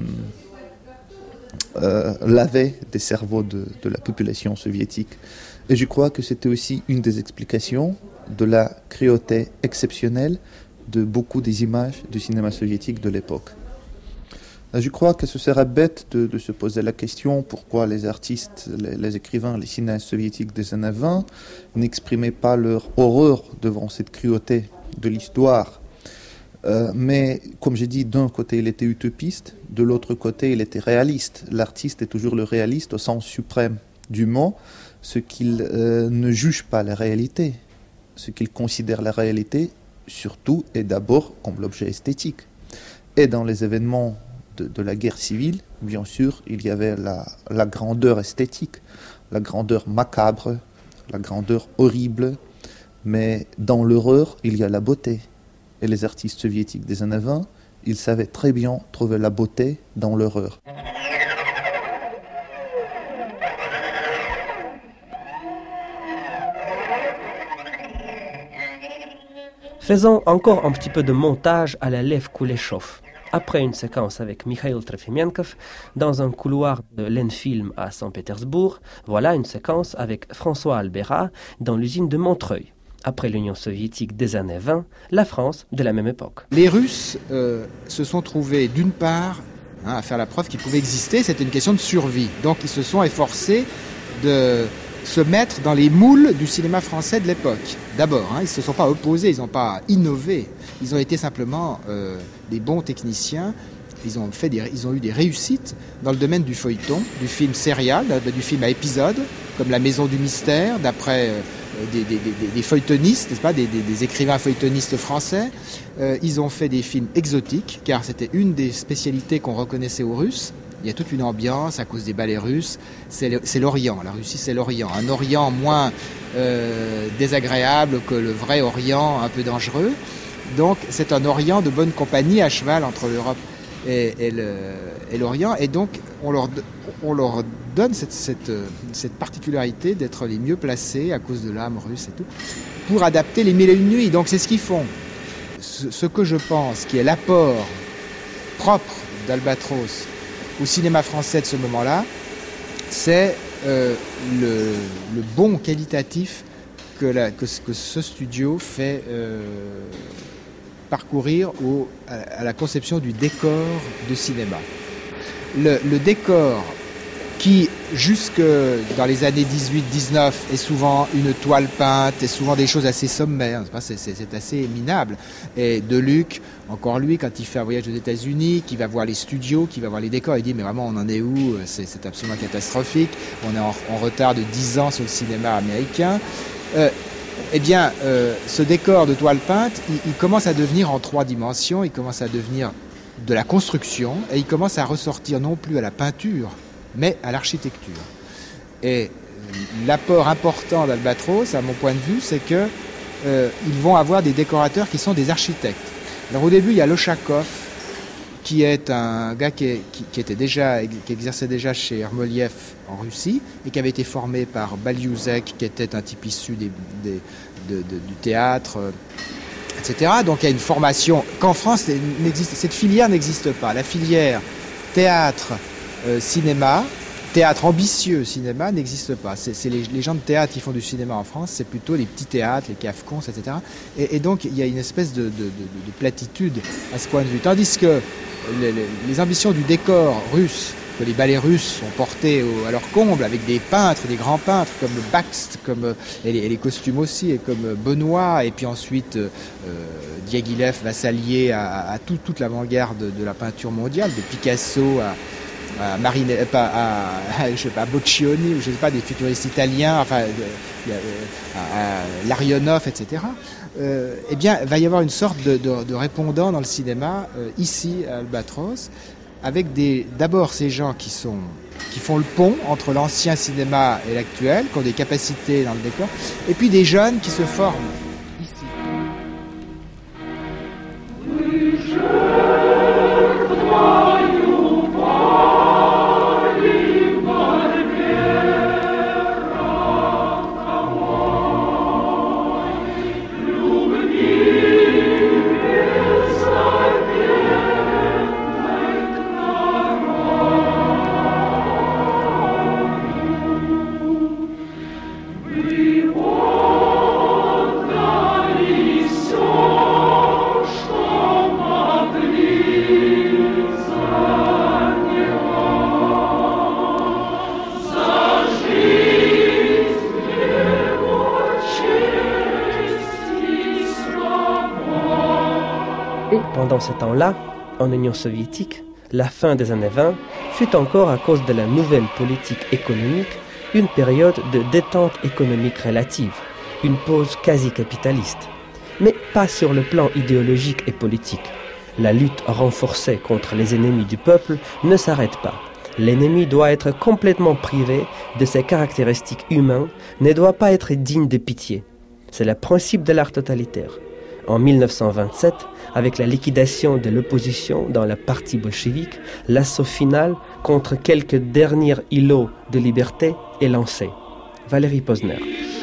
S5: euh, lavée des cerveaux de, de la population soviétique. Et je crois que c'était aussi une des explications de la cruauté exceptionnelle de beaucoup des images du cinéma soviétique de l'époque. Je crois que ce serait bête de, de se poser la question pourquoi les artistes, les, les écrivains, les cinéastes soviétiques des années vingt n'exprimaient pas leur horreur devant cette cruauté de l'histoire. Euh, mais comme j'ai dit, d'un côté il était utopiste, de l'autre côté il était réaliste. L'artiste est toujours le réaliste au sens suprême du mot, ce qu'il euh, ne juge pas la réalité, ce qu'il considère la réalité surtout et d'abord comme l'objet esthétique. Et dans les événements de, de la guerre civile, bien sûr, il y avait la, la grandeur esthétique, la grandeur macabre, la grandeur horrible, mais dans l'horreur, il y a la beauté. Et les artistes soviétiques des années vingt, ils savaient très bien trouver la beauté dans l'horreur.
S3: Faisons encore un petit peu de montage à la Lev Kuleshov. Après une séquence avec Mikhail Trofimenkov dans un couloir de l'Enfilm à Saint-Pétersbourg, voilà une séquence avec François Albera dans l'usine de Montreuil. Après l'Union soviétique des années vingt, la France de la même époque.
S8: Les Russes euh, se sont trouvés d'une part hein, à faire la preuve qu'ils pouvaient exister, c'était une question de survie. Donc ils se sont efforcés de se mettre dans les moules du cinéma français de l'époque. D'abord, hein, ils ne se sont pas opposés, ils n'ont pas innové, ils ont été simplement euh, des bons techniciens, ils ont, fait des, ils ont eu des réussites dans le domaine du feuilleton, du film sérial, du film à épisodes, comme La Maison du Mystère, d'après euh, des, des, des, des feuilletonistes, n'est-ce pas, des, des, des écrivains feuilletonistes français. Euh, ils ont fait des films exotiques, car c'était une des spécialités qu'on reconnaissait aux Russes. Il y a toute une ambiance à cause des ballets russes. C'est, le, c'est l'Orient. La Russie, c'est l'Orient. Un Orient moins euh, désagréable que le vrai Orient, un peu dangereux. Donc, c'est un Orient de bonne compagnie à cheval entre l'Europe et, et, le, et l'Orient. Et donc, on leur, on leur donne cette, cette, cette particularité d'être les mieux placés à cause de l'âme russe et tout, pour adapter les mille et une nuits. Donc, c'est ce qu'ils font. Ce, ce que je pense qui est l'apport propre d'Albatros au cinéma français de ce moment-là, c'est euh, le, le bond qualitatif que, la, que, que ce studio fait euh, parcourir au, à, à la conception du décor de cinéma. Le, le décor qui, jusque dans les années dix-huit dix-neuf, est souvent une toile peinte, est souvent des choses assez sommaires, c'est, c'est, c'est assez minable. Et Deluc, encore lui, quand il fait un voyage aux États-Unis, qui va voir les studios, qui va voir les décors, il dit mais vraiment on en est où, c'est, c'est absolument catastrophique, on est en, en retard de dix ans sur le cinéma américain. Euh, eh bien, euh, ce décor de toile peinte, il, il commence à devenir en trois dimensions, il commence à devenir de la construction, et il commence à ressortir non plus à la peinture, mais à l'architecture. Et l'apport important d'Albatros, à mon point de vue, c'est que euh, ils vont avoir des décorateurs qui sont des architectes. Alors au début, il y a Lochakov, qui est un gars qui, est, qui, qui était déjà, qui exerçait déjà chez Ermoliev en Russie et qui avait été formé par Baliuzek, qui était un type issu des, des, de, de, du théâtre, et cetera. Donc il y a une formation qu'en France, cette filière n'existe pas. La filière théâtre, Euh, cinéma, théâtre ambitieux cinéma n'existe pas. C'est, c'est les, les gens de théâtre qui font du cinéma en France, c'est plutôt les petits théâtres, les cafcons, et cetera. Et, et donc il y a une espèce de, de, de, de platitude à ce point de vue. Tandis que les, les, les ambitions du décor russe, que les ballets russes ont porté au, à leur comble, avec des peintres, des grands peintres comme Bakst, comme, et, les, et les costumes aussi, et comme Benoît, et puis ensuite euh, Diaghilev va s'allier à, à tout, toute l'avant-garde de la peinture mondiale, de Picasso à à Marine, pas à, à, je sais pas, à Boccioni, ou je sais pas, des futuristes italiens, enfin, de, à, à Larionov, et cetera. Euh, eh bien, il va y avoir une sorte de, de, de répondant dans le cinéma, euh, ici, à Albatros, avec des, d'abord ces gens qui sont, qui font le pont entre l'ancien cinéma et l'actuel, qui ont des capacités dans le décor, et puis des jeunes qui se forment ici.
S3: Pendant ce temps-là, en Union soviétique, la fin des années vingt fut encore, à cause de la nouvelle politique économique, une période de détente économique relative, une pause quasi-capitaliste. Mais pas sur le plan idéologique et politique. La lutte renforcée contre les ennemis du peuple ne s'arrête pas. L'ennemi doit être complètement privé de ses caractéristiques humaines, ne doit pas être digne de pitié. C'est le principe de l'art totalitaire. En mille neuf cent vingt-sept, avec la liquidation de l'opposition dans le parti bolchevique, l'assaut final contre quelques derniers îlots de liberté est lancé. Valérie Posner.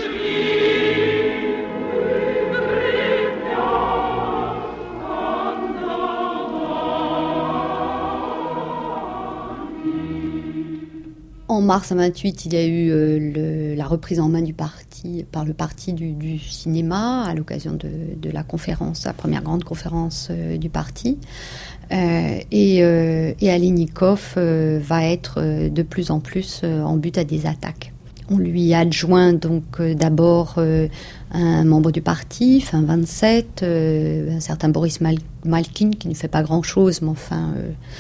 S6: En mars vingt-huit, il y a eu euh, le, la reprise en main du parti par le parti du, du cinéma à l'occasion de, de la conférence, la première grande conférence euh, du parti. Euh, et, euh, et Alynikov euh, va être euh, de plus en plus euh, en but à des attaques. On lui adjoint donc euh, d'abord euh, un membre du parti, fin vingt-sept, euh, un certain Boris Mal- Malkin qui ne fait pas grand-chose, mais enfin...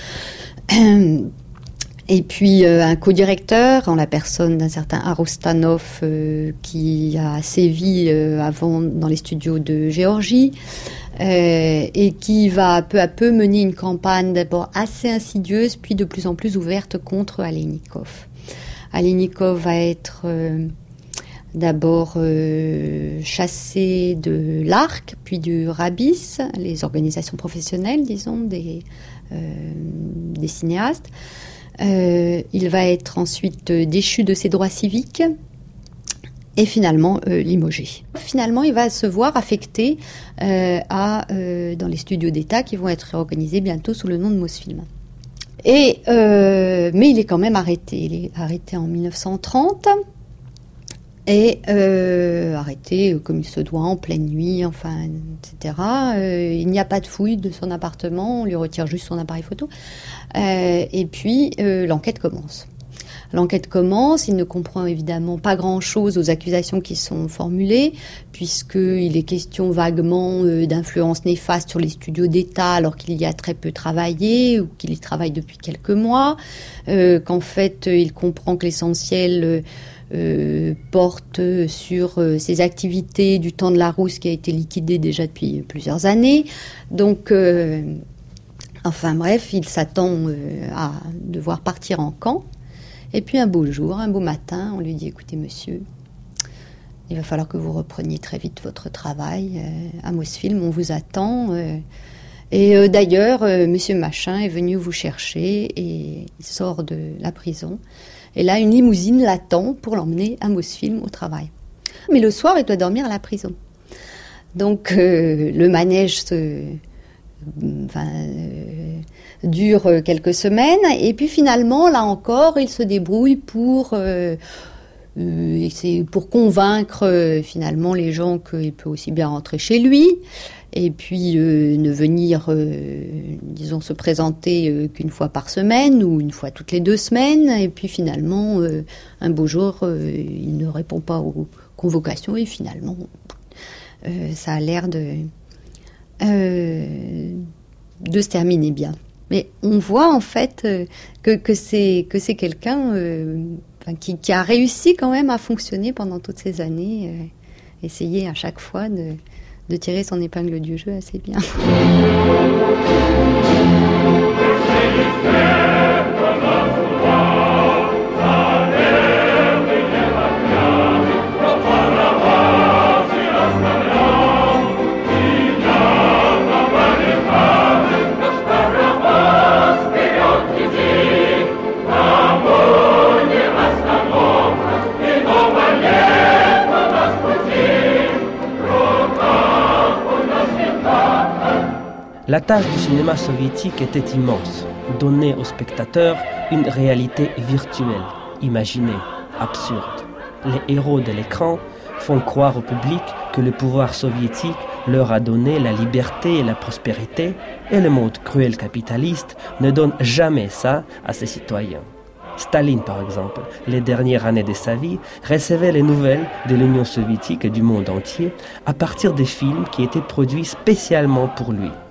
S6: Euh, Et puis euh, un co-directeur, en la personne d'un certain Arostanov euh, qui a sévi euh, avant dans les studios de Géorgie euh, et qui va peu à peu mener une campagne d'abord assez insidieuse puis de plus en plus ouverte contre Alynikov. Alynikov va être euh, d'abord euh, chassé de l'Arc puis du Rabis, les organisations professionnelles, disons, des, euh, des cinéastes. Euh, il va être ensuite euh, déchu de ses droits civiques et finalement euh, limogé. Finalement, il va se voir affecté euh, à, euh, dans les studios d'État qui vont être réorganisés bientôt sous le nom de Mosfilm. Et, euh, mais il est quand même arrêté. Il est arrêté en mille neuf cent trente et euh, arrêté comme il se doit en pleine nuit, enfin, et cetera. Euh, il n'y a pas de fouille de son appartement, on lui retire juste son appareil photo. Euh, et puis, euh, l'enquête commence. L'enquête commence, il ne comprend évidemment pas grand-chose aux accusations qui sont formulées, puisqu'il est question vaguement euh, d'influence néfaste sur les studios d'État, alors qu'il y a très peu travaillé, ou qu'il y travaille depuis quelques mois, euh, qu'en fait, il comprend que l'essentiel... Euh, Euh, porte sur euh, ses activités du temps de la Rousse qui a été liquidée déjà depuis plusieurs années. Donc, euh, enfin bref, il s'attend euh, à devoir partir en camp. Et puis un beau jour, un beau matin, on lui dit « Écoutez monsieur, il va falloir que vous repreniez très vite votre travail. Euh, à Mosfilm, on vous attend. Euh, et euh, d'ailleurs, euh, monsieur Machin est venu vous chercher et il sort de la prison. » Et là, une limousine l'attend pour l'emmener à Mosfilm au travail. Mais le soir, il doit dormir à la prison. Donc, euh, le manège se, enfin, euh, dure quelques semaines. Et puis finalement, là encore, il se débrouille pour, euh, euh, c'est pour convaincre euh, finalement les gens qu'il peut aussi bien rentrer chez lui. Et puis euh, ne venir, euh, disons, se présenter euh, qu'une fois par semaine ou une fois toutes les deux semaines. Et puis finalement, euh, un beau jour, euh, il ne répond pas aux convocations et finalement, euh, ça a l'air de, euh, de se terminer bien. Mais on voit en fait euh, que, que, c'est, que c'est quelqu'un euh, enfin, qui, qui a réussi quand même à fonctionner pendant toutes ces années, euh, essayer à chaque fois de... de tirer son épingle du jeu assez bien.
S3: La tâche du cinéma soviétique était immense, donner aux spectateurs une réalité virtuelle, imaginée, absurde. Les héros de l'écran font croire au public que le pouvoir soviétique leur a donné la liberté et la prospérité, et le monde cruel capitaliste ne donne jamais ça à ses citoyens. Staline, par exemple, les dernières années de sa vie, recevait les nouvelles de l'Union soviétique et du monde entier à partir des films qui étaient produits spécialement pour lui.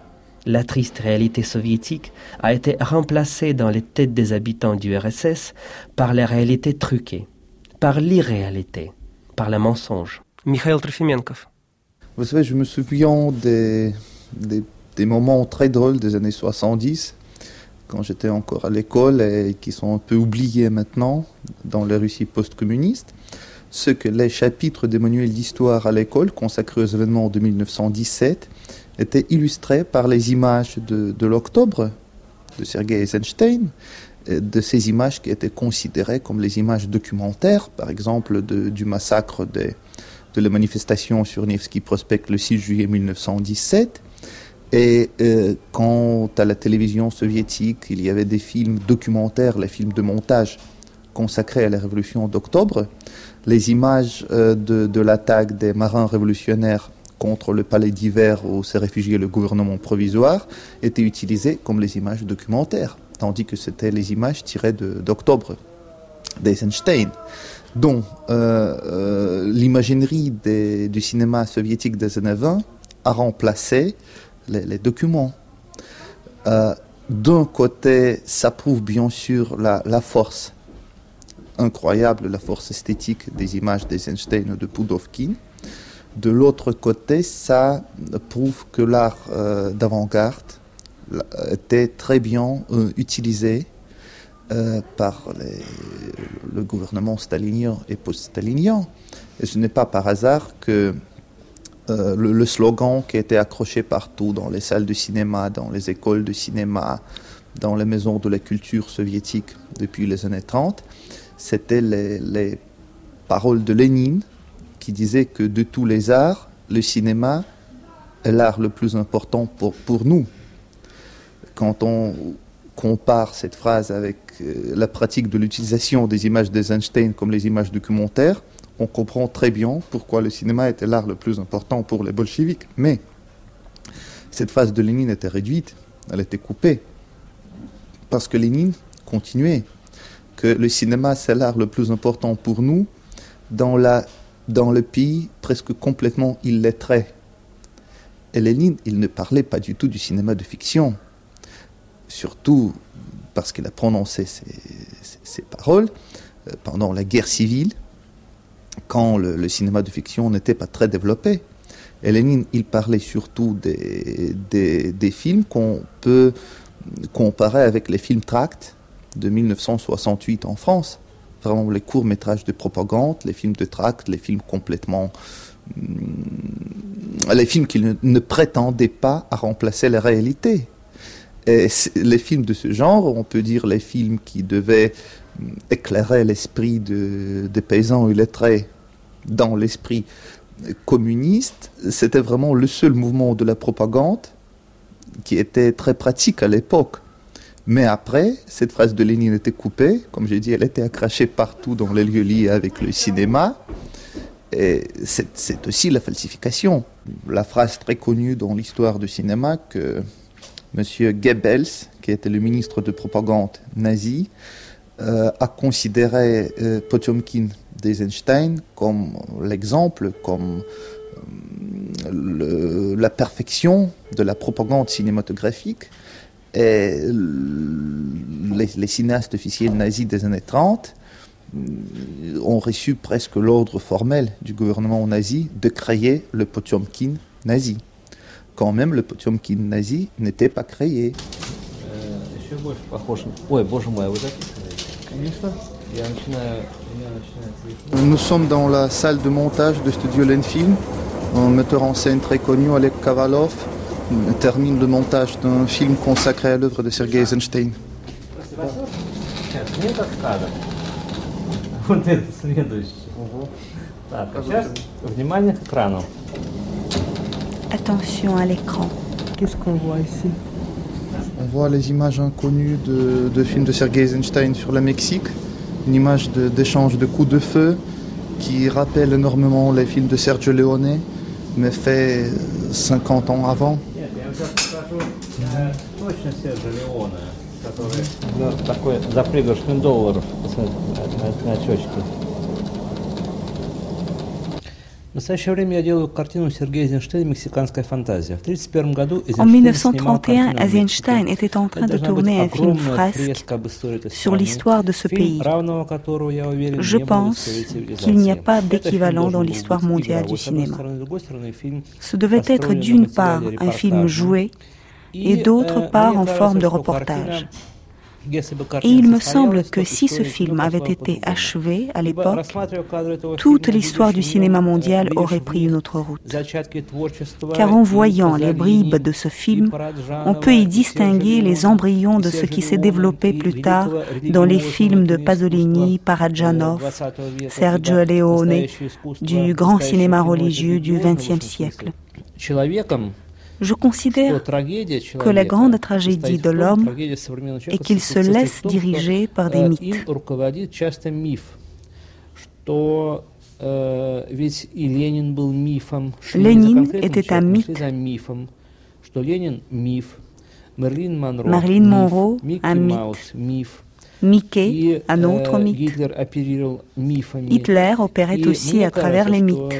S3: La triste réalité soviétique a été remplacée dans les têtes des habitants du R S S par la réalité truquée, par l'irréalité, par le mensonge.
S1: Mikhail Trofimenkov.
S5: Vous savez, je me souviens des, des, des moments très drôles des années soixante-dix, quand j'étais encore à l'école et qui sont un peu oubliés maintenant dans la Russie post-communiste. Ce que les chapitres des manuels d'histoire à l'école consacrés aux événements de mille neuf cent dix-sept étaient illustrés par les images de, de l'octobre de Sergei Eisenstein, de ces images qui étaient considérées comme les images documentaires, par exemple de, du massacre des, de la manifestation sur Nevsky Prospect le six juillet mille neuf cent dix-sept. Et euh, quant à la télévision soviétique, il y avait des films documentaires, les films de montage consacrés à la révolution d'octobre. Les images euh, de, de l'attaque des marins révolutionnaires contre le palais d'hiver où s'est réfugié le gouvernement provisoire étaient utilisées comme les images documentaires, tandis que c'était les images tirées de, d'octobre d'Eisenstein. Donc, euh, euh, l'imaginerie des, du cinéma soviétique des années vingt a remplacé les, les documents. Euh, d'un côté, ça prouve bien sûr la, la force incroyable, la force esthétique des images d'Eisenstein et de Pudovkin. De l'autre côté, ça prouve que l'art euh, d'avant-garde était très bien euh, utilisé euh, par les, le gouvernement stalinien et post-stalinien. Et ce n'est pas par hasard que euh, le, le slogan qui était accroché partout dans les salles de cinéma, dans les écoles de cinéma, dans les maisons de la culture soviétique depuis les années trente, c'était les, les paroles de Lénine qui disait que de tous les arts, le cinéma est l'art le plus important pour, pour nous. Quand on compare cette phrase avec euh, la pratique de l'utilisation des images d'Eisenstein comme les images documentaires, on comprend très bien pourquoi le cinéma était l'art le plus important pour les bolcheviks. Mais cette phrase de Lénine était réduite, elle était coupée, parce que Lénine continuait que le cinéma c'est l'art le plus important pour nous dans la dans le pays presque complètement illettré. Et Lénine, il ne parlait pas du tout du cinéma de fiction, surtout parce qu'il a prononcé ces, ces, ces paroles euh, pendant la guerre civile, quand le, le cinéma de fiction n'était pas très développé. Et Lénine, il parlait surtout des, des, des films qu'on peut comparer avec les films Tract de mille neuf cent soixante-huit en France. Vraiment les courts-métrages de propagande, les films de tract, les films complètement... les films qui ne, ne prétendaient pas à remplacer la réalité. Et les films de ce genre, on peut dire les films qui devaient éclairer l'esprit de, des paysans illettrés dans l'esprit communiste, c'était vraiment le seul mouvement de la propagande qui était très pratique à l'époque. Mais après, cette phrase de Lénine était coupée. Comme j'ai dit, elle était accrochée partout dans les lieux liés avec le cinéma. Et c'est, c'est aussi la falsification. La phrase très connue dans l'histoire du cinéma que M. Goebbels, qui était le ministre de propagande nazi, euh, a considéré euh, Potiomkin d'Eisenstein comme l'exemple, comme euh, le, la perfection de la propagande cinématographique. Et les, les cinéastes officiels nazis des années trente ont reçu presque l'ordre formel du gouvernement nazi de créer le Potiomkin nazi. Quand même, le Potiomkin nazi n'était pas créé. Nous sommes dans la salle de montage de Studio Lenfilm. Un metteur en scène très connu, Oleg Kavalov, termine le montage d'un film consacré à l'œuvre de Sergei Eisenstein.
S2: Attention à l'écran.
S1: Qu'est-ce qu'on voit ici?
S5: On voit les images inconnues de, de films de Sergei Eisenstein sur le Mexique. Une image de, d'échange de coups de feu qui rappelle énormément les films de Sergio Leone, mais fait cinquante ans avant.
S12: Точно Серджио Леоне, который такой за пригоршню долларов на очечке.
S2: En dix-neuf cent trente et un, Eisenstein était en train de tourner un film frasque sur l'histoire de ce pays. Je pense qu'il n'y a pas d'équivalent dans l'histoire mondiale du cinéma. Ce devait être d'une part un film joué et d'autre part en forme de reportage. Et il me semble que si ce film avait été achevé à l'époque, toute l'histoire du cinéma mondial aurait pris une autre route. Car en voyant les bribes de ce film, on peut y distinguer les embryons de ce qui s'est développé plus tard dans les films de Pasolini, Parajanov, Sergio Leone, du grand cinéma religieux du vingtième siècle. Je considère que la grande tragédie de l'homme est qu'il se laisse diriger par des mythes. Lénine était un mythe. Marilyn Monroe, un mythe. Mickey, un autre mythe. Hitler opérait aussi à travers les mythes.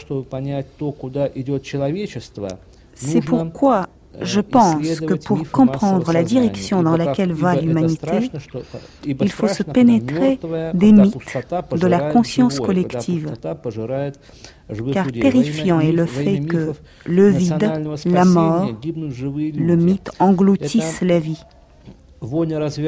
S2: C'est pourquoi je pense que pour comprendre la direction dans laquelle va l'humanité, il faut se pénétrer des mythes, de la conscience collective. Car terrifiant est le fait que le vide, la mort, le mythe engloutissent la vie. On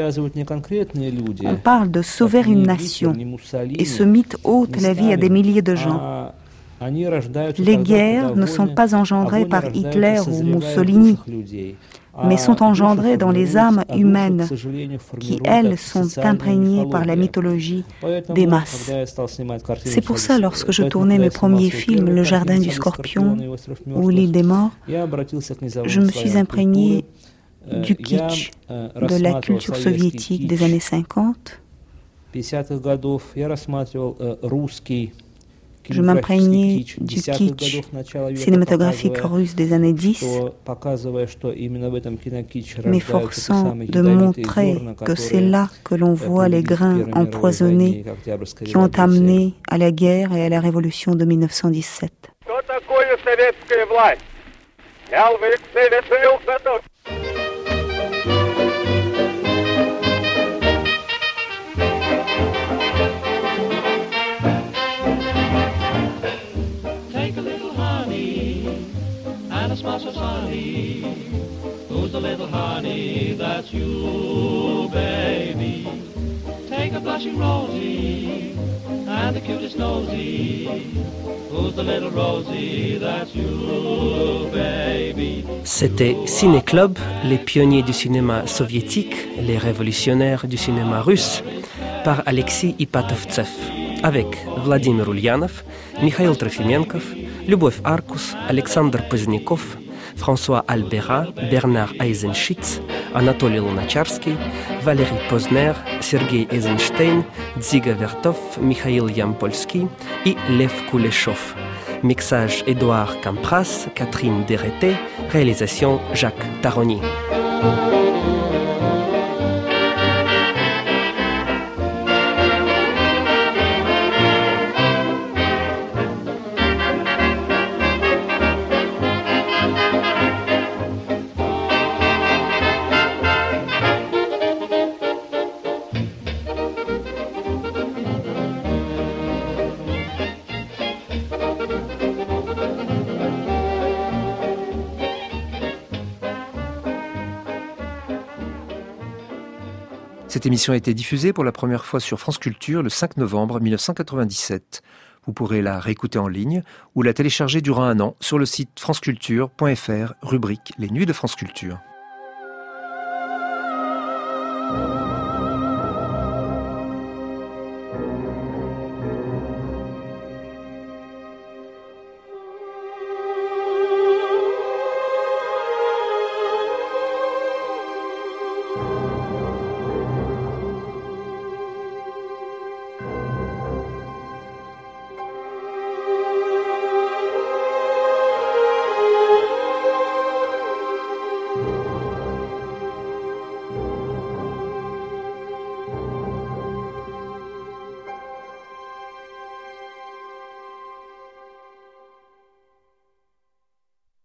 S2: parle de sauver une nation, et ce mythe ôte la vie à des milliers de gens. Les guerres ne sont pas engendrées par Hitler ou Mussolini, mais sont engendrées dans les âmes humaines qui, elles, sont imprégnées par la mythologie des masses. C'est pour ça, lorsque je tournais mes premiers films, Le Jardin du Scorpion ou L'île des Morts, je me suis imprégné du kitsch, de la culture soviétique des années cinquante. Je m'imprégnais du kitsch cinématographique russe des années dix, m'efforçant de montrer que c'est là que l'on voit les grains empoisonnés qui ont amené à la guerre et à la révolution de mille neuf cent dix-sept.
S13: Who's the little honey? That's you, baby. Take a blushing rosy and the cutest nosy. Who's the little rosy? That's you, baby.
S3: C'était Ciné Club, les pionniers du cinéma soviétique, les révolutionnaires du cinéma russe, par Alexis Ipatovtsev, avec Vladimir Ulyanov, Mikhail Trofimenkov, Любовь Аркус, Alexander Pozdnikov, François Albera, Bernard Eisenschitz, Anatoly Lunacharski, Valérie Posner, Sergei Eisenstein, Dziga Vertov, Mikhail Yampolsky et Lev Kuleshov. Mixage Édouard Campras, Catherine Dereté, réalisation Jacques Taroni.
S1: Cette émission a été diffusée pour la première fois sur France Culture le cinq novembre mille neuf cent quatre-vingt-dix-sept. Vous pourrez la réécouter en ligne ou la télécharger durant un an sur le site franceculture point f r, rubrique Les Nuits de France Culture.